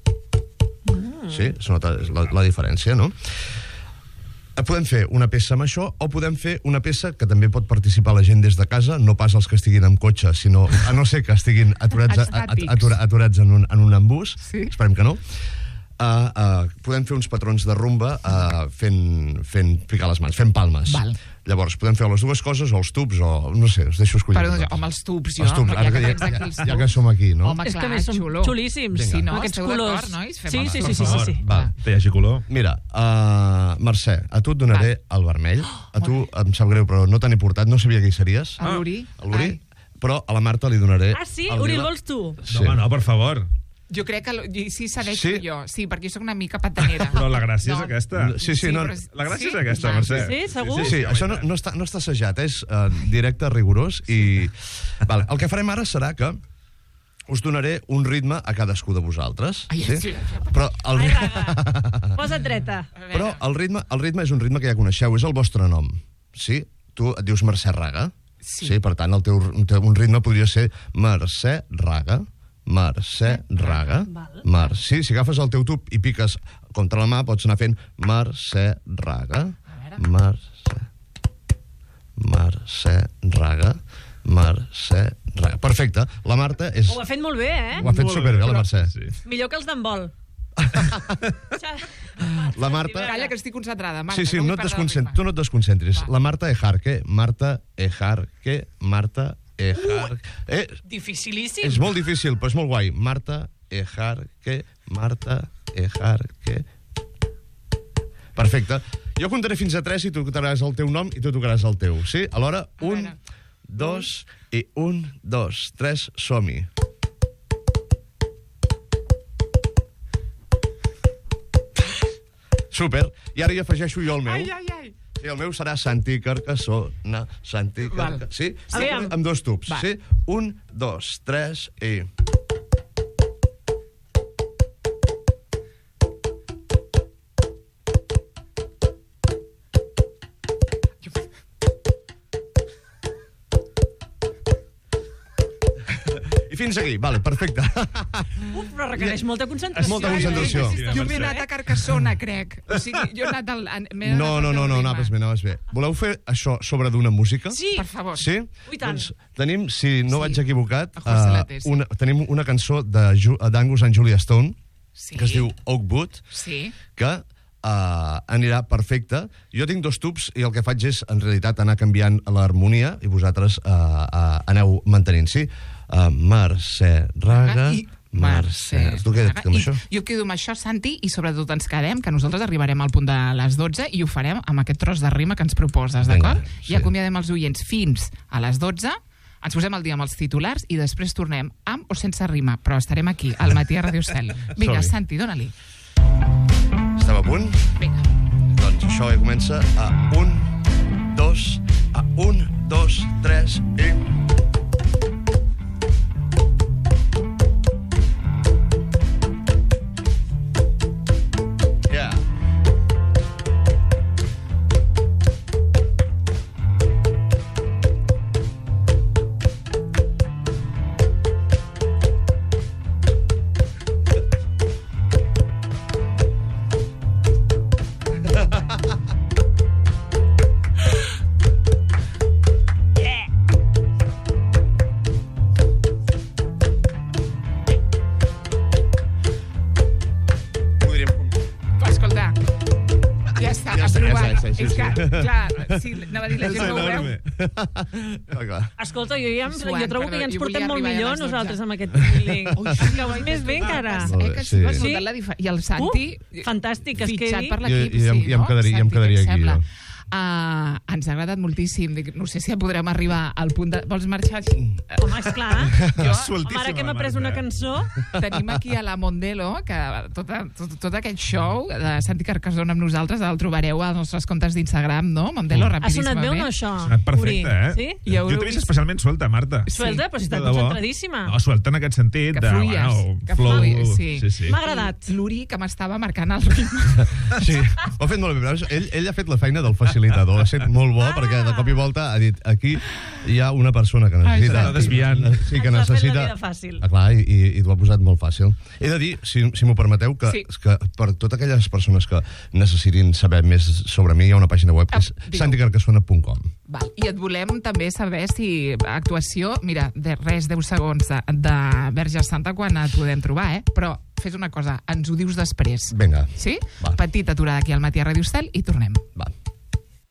Speaker 2: Mm.
Speaker 13: Sí? Es nota la, la diferència, no? Podem fer una peça amb això o podem fer una peça que també pot participar la gent des de casa, no pas els que estiguin amb cotxe, sinó a no ser que estiguin aturats, a, a,
Speaker 2: Estàtics.
Speaker 13: atura, aturats en, un, en un embús.
Speaker 2: Sí.
Speaker 13: Esperem que no. Uh, uh, podem fer uns patrons de rumba uh, fent, fent picar les mans, fent palmes.
Speaker 2: Val.
Speaker 13: Llavors, podem fer les dues coses, o els tubs, o no sé, us deixo escollir.
Speaker 2: Però,
Speaker 13: vosaltres.
Speaker 2: home, els tubs, jo,
Speaker 13: Els tubs,
Speaker 2: ja
Speaker 13: ara
Speaker 2: que
Speaker 13: que,
Speaker 2: tens aquí
Speaker 13: ja,
Speaker 2: els
Speaker 13: ja, ja
Speaker 2: tubs.
Speaker 13: que som aquí, no?
Speaker 2: Home,
Speaker 3: És
Speaker 2: clar,
Speaker 3: que a més són
Speaker 2: xulo.
Speaker 3: xulíssims.
Speaker 2: Sí, no?
Speaker 3: Aquests
Speaker 2: Esteu
Speaker 3: colors.
Speaker 2: d'acord, nois? Fem
Speaker 3: Sí,
Speaker 2: els
Speaker 3: sí,
Speaker 2: dos.
Speaker 3: sí, sí, sí, sí.
Speaker 13: Va.
Speaker 4: Que hi hagi color.
Speaker 13: Mira, uh, Mercè, a tu et donaré el vermell. A tu em sap greu, però no te n'he portat, no sabia que hi series.
Speaker 2: A l'Uri?
Speaker 13: A l'Uri?
Speaker 2: Ai.
Speaker 13: Però a la Marta li donaré...
Speaker 3: Ah, sí?
Speaker 13: el
Speaker 3: Uri, el
Speaker 13: lila.
Speaker 3: vols tu?
Speaker 13: Sí.
Speaker 4: No, home, no, per favor.
Speaker 2: Jo crec que... l- i sí, segueixo
Speaker 13: Sí?
Speaker 2: jo. Sí, perquè jo sóc una mica patanera.
Speaker 4: Però la gràcia
Speaker 2: No.
Speaker 4: és aquesta.
Speaker 13: Sí, sí, no,
Speaker 2: però-
Speaker 4: La gràcia
Speaker 2: sí?
Speaker 4: és aquesta,
Speaker 2: Ah,
Speaker 4: Mercè.
Speaker 3: Sí, segur?
Speaker 13: Sí, sí, això no, no, està, no està assajat, és uh, directe, rigorós, i... Vale, el que farem ara serà que us donaré un ritme a cadascú de vosaltres.
Speaker 2: Ai, sí.
Speaker 13: Però el,
Speaker 3: Ai,
Speaker 13: ri-
Speaker 3: raga. Posa't dreta.
Speaker 2: A veure.
Speaker 13: però el ritme, el ritme és un ritme que ja coneixeu, és el vostre nom. Sí? Tu et dius Mercè Raga.
Speaker 2: Sí.
Speaker 13: Sí, per tant, el teu, un teu- un ritme podria ser Mercè Raga, Mercè Raga.
Speaker 3: Val.
Speaker 13: Mar. Sí, si agafes el teu tub i piques contra la mà, pots anar fent Mercè Raga, Mercè, Mercè Raga, Mercè Raga. Perfecte. La Marta és...
Speaker 3: Ho ha fet molt bé, eh?
Speaker 13: Ho ha fet
Speaker 4: Molt bé,
Speaker 13: superbé, la
Speaker 4: però-
Speaker 13: Mercè.
Speaker 4: Sí.
Speaker 3: Millor que els d'handbol.
Speaker 13: La Marta...
Speaker 2: Calla, que estic concentrada. Marta,
Speaker 13: Sí, sí,
Speaker 2: que vull
Speaker 13: no et
Speaker 2: perdre el
Speaker 13: desconcent...
Speaker 2: ritme.
Speaker 13: tu no et desconcentris.
Speaker 2: Va.
Speaker 13: La Marta Ejarque, Marta Ejarque, Marta Ejarque... Eh,
Speaker 2: Dificilíssim.
Speaker 13: és molt difícil, però és molt guai. Marta Ejarque, Marta Ejarque. Perfecte. Jo comptaré fins a tres i tu tocaràs el teu nom i tu tocaràs el teu, sí? Alhora, un, dos, i un, dos, tres, som-hi. Super. I ara hi afegeixo jo el meu.
Speaker 2: Ai, ai, ai.
Speaker 13: Sí, el meu serà Santi Carcassona. Santi Carcassona. Sí? Sí,
Speaker 2: Aviam.
Speaker 13: amb dos tubs.
Speaker 2: Val.
Speaker 13: Sí? Un, dos, tres, i... I fins aquí, vale, perfecte.
Speaker 3: Uf, però requereix molta concentració.
Speaker 13: Molta concentració.
Speaker 2: Jo m'he anat a Carcassona, crec. O sigui, jo he anat al... m'he anat
Speaker 13: No,
Speaker 2: al
Speaker 13: no, no, no,
Speaker 2: ritme.
Speaker 13: anaves bé, anaves bé. Voleu fer això sobre d'una música?
Speaker 3: Sí.
Speaker 2: Per favor.
Speaker 13: Sí?
Speaker 3: Ui, tant.
Speaker 13: Doncs tenim, si no
Speaker 2: Sí.
Speaker 13: vaig equivocat,
Speaker 2: A José
Speaker 13: eh,
Speaker 2: Laté, sí.
Speaker 13: una, tenim una cançó de Ju- d'Angus and Julia Stone,
Speaker 2: Sí.
Speaker 13: que es diu Oakwood,
Speaker 2: Sí.
Speaker 13: que uh, anirà perfecte. Jo tinc dos tubs i el que faig és, en realitat, anar canviant l'harmonia i vosaltres uh, uh, aneu mantenint, sí? Uh, Mercè Raga...
Speaker 2: I
Speaker 13: Mercè... Tu queda't amb
Speaker 2: I
Speaker 13: això?
Speaker 2: jo quedo amb això, Santi, i sobretot ens quedem, que nosaltres arribarem al punt de les dotze i ho farem amb aquest tros de rima que ens proposes,
Speaker 13: Vinga,
Speaker 2: d'acord?
Speaker 13: sí.
Speaker 2: I acomiadem els oients fins a les dotze, ens posem al dia amb els titulars i després tornem amb o sense rima, però estarem aquí, al matí a Radio Estel. Vinga,
Speaker 13: Som-hi.
Speaker 2: Santi, dóna-li.
Speaker 13: Estem a punt?
Speaker 2: Vinga.
Speaker 13: Doncs això ja comença a un, dos, a un, dos, tres i... Yeah. Podríem...
Speaker 2: Escolta, ja està,
Speaker 13: Ja està, ja
Speaker 2: aprovat.
Speaker 13: està, sí,
Speaker 2: És
Speaker 13: sí,
Speaker 2: que,
Speaker 13: sí.
Speaker 2: clar, sí, anava a dir, la
Speaker 13: És
Speaker 2: gent no ho veu.
Speaker 13: enorme. Ah, clar.
Speaker 3: Escolta, jo, ja,
Speaker 2: Suant,
Speaker 3: jo trobo
Speaker 2: perdó,
Speaker 3: que ja ens
Speaker 2: jo volia
Speaker 3: portem molt
Speaker 2: arribar a
Speaker 3: millor
Speaker 2: les dotze.
Speaker 3: nosaltres amb aquest feeling. Acabes més bé encara.
Speaker 13: Molt
Speaker 2: Eh,
Speaker 13: bé,
Speaker 2: que
Speaker 13: sí.
Speaker 2: sí, vas
Speaker 3: Sí?
Speaker 2: notar la difer- I el Santi...
Speaker 3: Uh, fantàstic, que es
Speaker 2: fitxat
Speaker 3: quedi.
Speaker 2: per l'equip,
Speaker 13: I- i em-
Speaker 2: sí,
Speaker 13: i em
Speaker 2: no?
Speaker 13: quedaria- i em
Speaker 2: Santi,
Speaker 13: quedaria
Speaker 2: què et
Speaker 13: aquí,
Speaker 2: sembla?
Speaker 13: jo.
Speaker 2: Uh, ens ha agradat moltíssim. Dic, no sé si ja podrem arribar al punt de... Vols marxar?
Speaker 3: Home, esclar.
Speaker 2: Jo,
Speaker 3: Home, ara que hem après una cançó...
Speaker 2: tenim aquí a la Mondelo, que tota, tot, tot aquest show de Santi Carcassona amb nosaltres el trobareu als nostres comptes d'Instagram, no? Mondelo,
Speaker 3: Ha
Speaker 2: rapidíssimament.
Speaker 3: sonat bé o no, això?
Speaker 4: Ha sonat perfecte,
Speaker 3: Uri?
Speaker 4: eh?
Speaker 3: Sí?
Speaker 2: I
Speaker 4: Jo
Speaker 2: haureu
Speaker 4: t'he vist
Speaker 2: vist-
Speaker 4: especialment suelta, Marta.
Speaker 3: Suelta, però si està
Speaker 4: De debò.
Speaker 3: concentradíssima.
Speaker 4: No, suelta en aquest sentit.
Speaker 2: Que
Speaker 4: de,
Speaker 2: fluies,
Speaker 4: bueno,
Speaker 2: que
Speaker 4: flow,
Speaker 2: fluies, sí.
Speaker 4: sí, sí.
Speaker 3: M'ha agradat.
Speaker 2: L'Uri, que m'estava marcant el ritme.
Speaker 13: Sí, ho ha fet molt bé. Veus? Ell, ell ha fet la feina del facilitador. Ha estat molt bo perquè de cop i volta ha dit aquí hi ha una persona que necessita...
Speaker 4: Ai, està desviant.
Speaker 13: Sí, que
Speaker 3: Ens ha fet la
Speaker 13: necessita...
Speaker 3: vida fàcil.
Speaker 13: Ah, clar, i, i, i t'ho ha posat molt fàcil. He de dir, si, si m'ho permeteu, que,
Speaker 2: Sí.
Speaker 13: que per totes aquelles persones que necessitin saber més sobre mi, hi ha una pàgina web que és
Speaker 2: Ah, digue-ho.
Speaker 13: santi carcassona punt com.
Speaker 2: Val. I et volem també saber si actuació... Mira, de res, deu segons de, de Verge Santa quan et podem trobar, eh? Però fes una cosa, ens ho dius després.
Speaker 13: Vinga.
Speaker 2: Sí?
Speaker 13: Va.
Speaker 2: Petita aturada aquí al matí a Radio Estel i tornem.
Speaker 13: Va.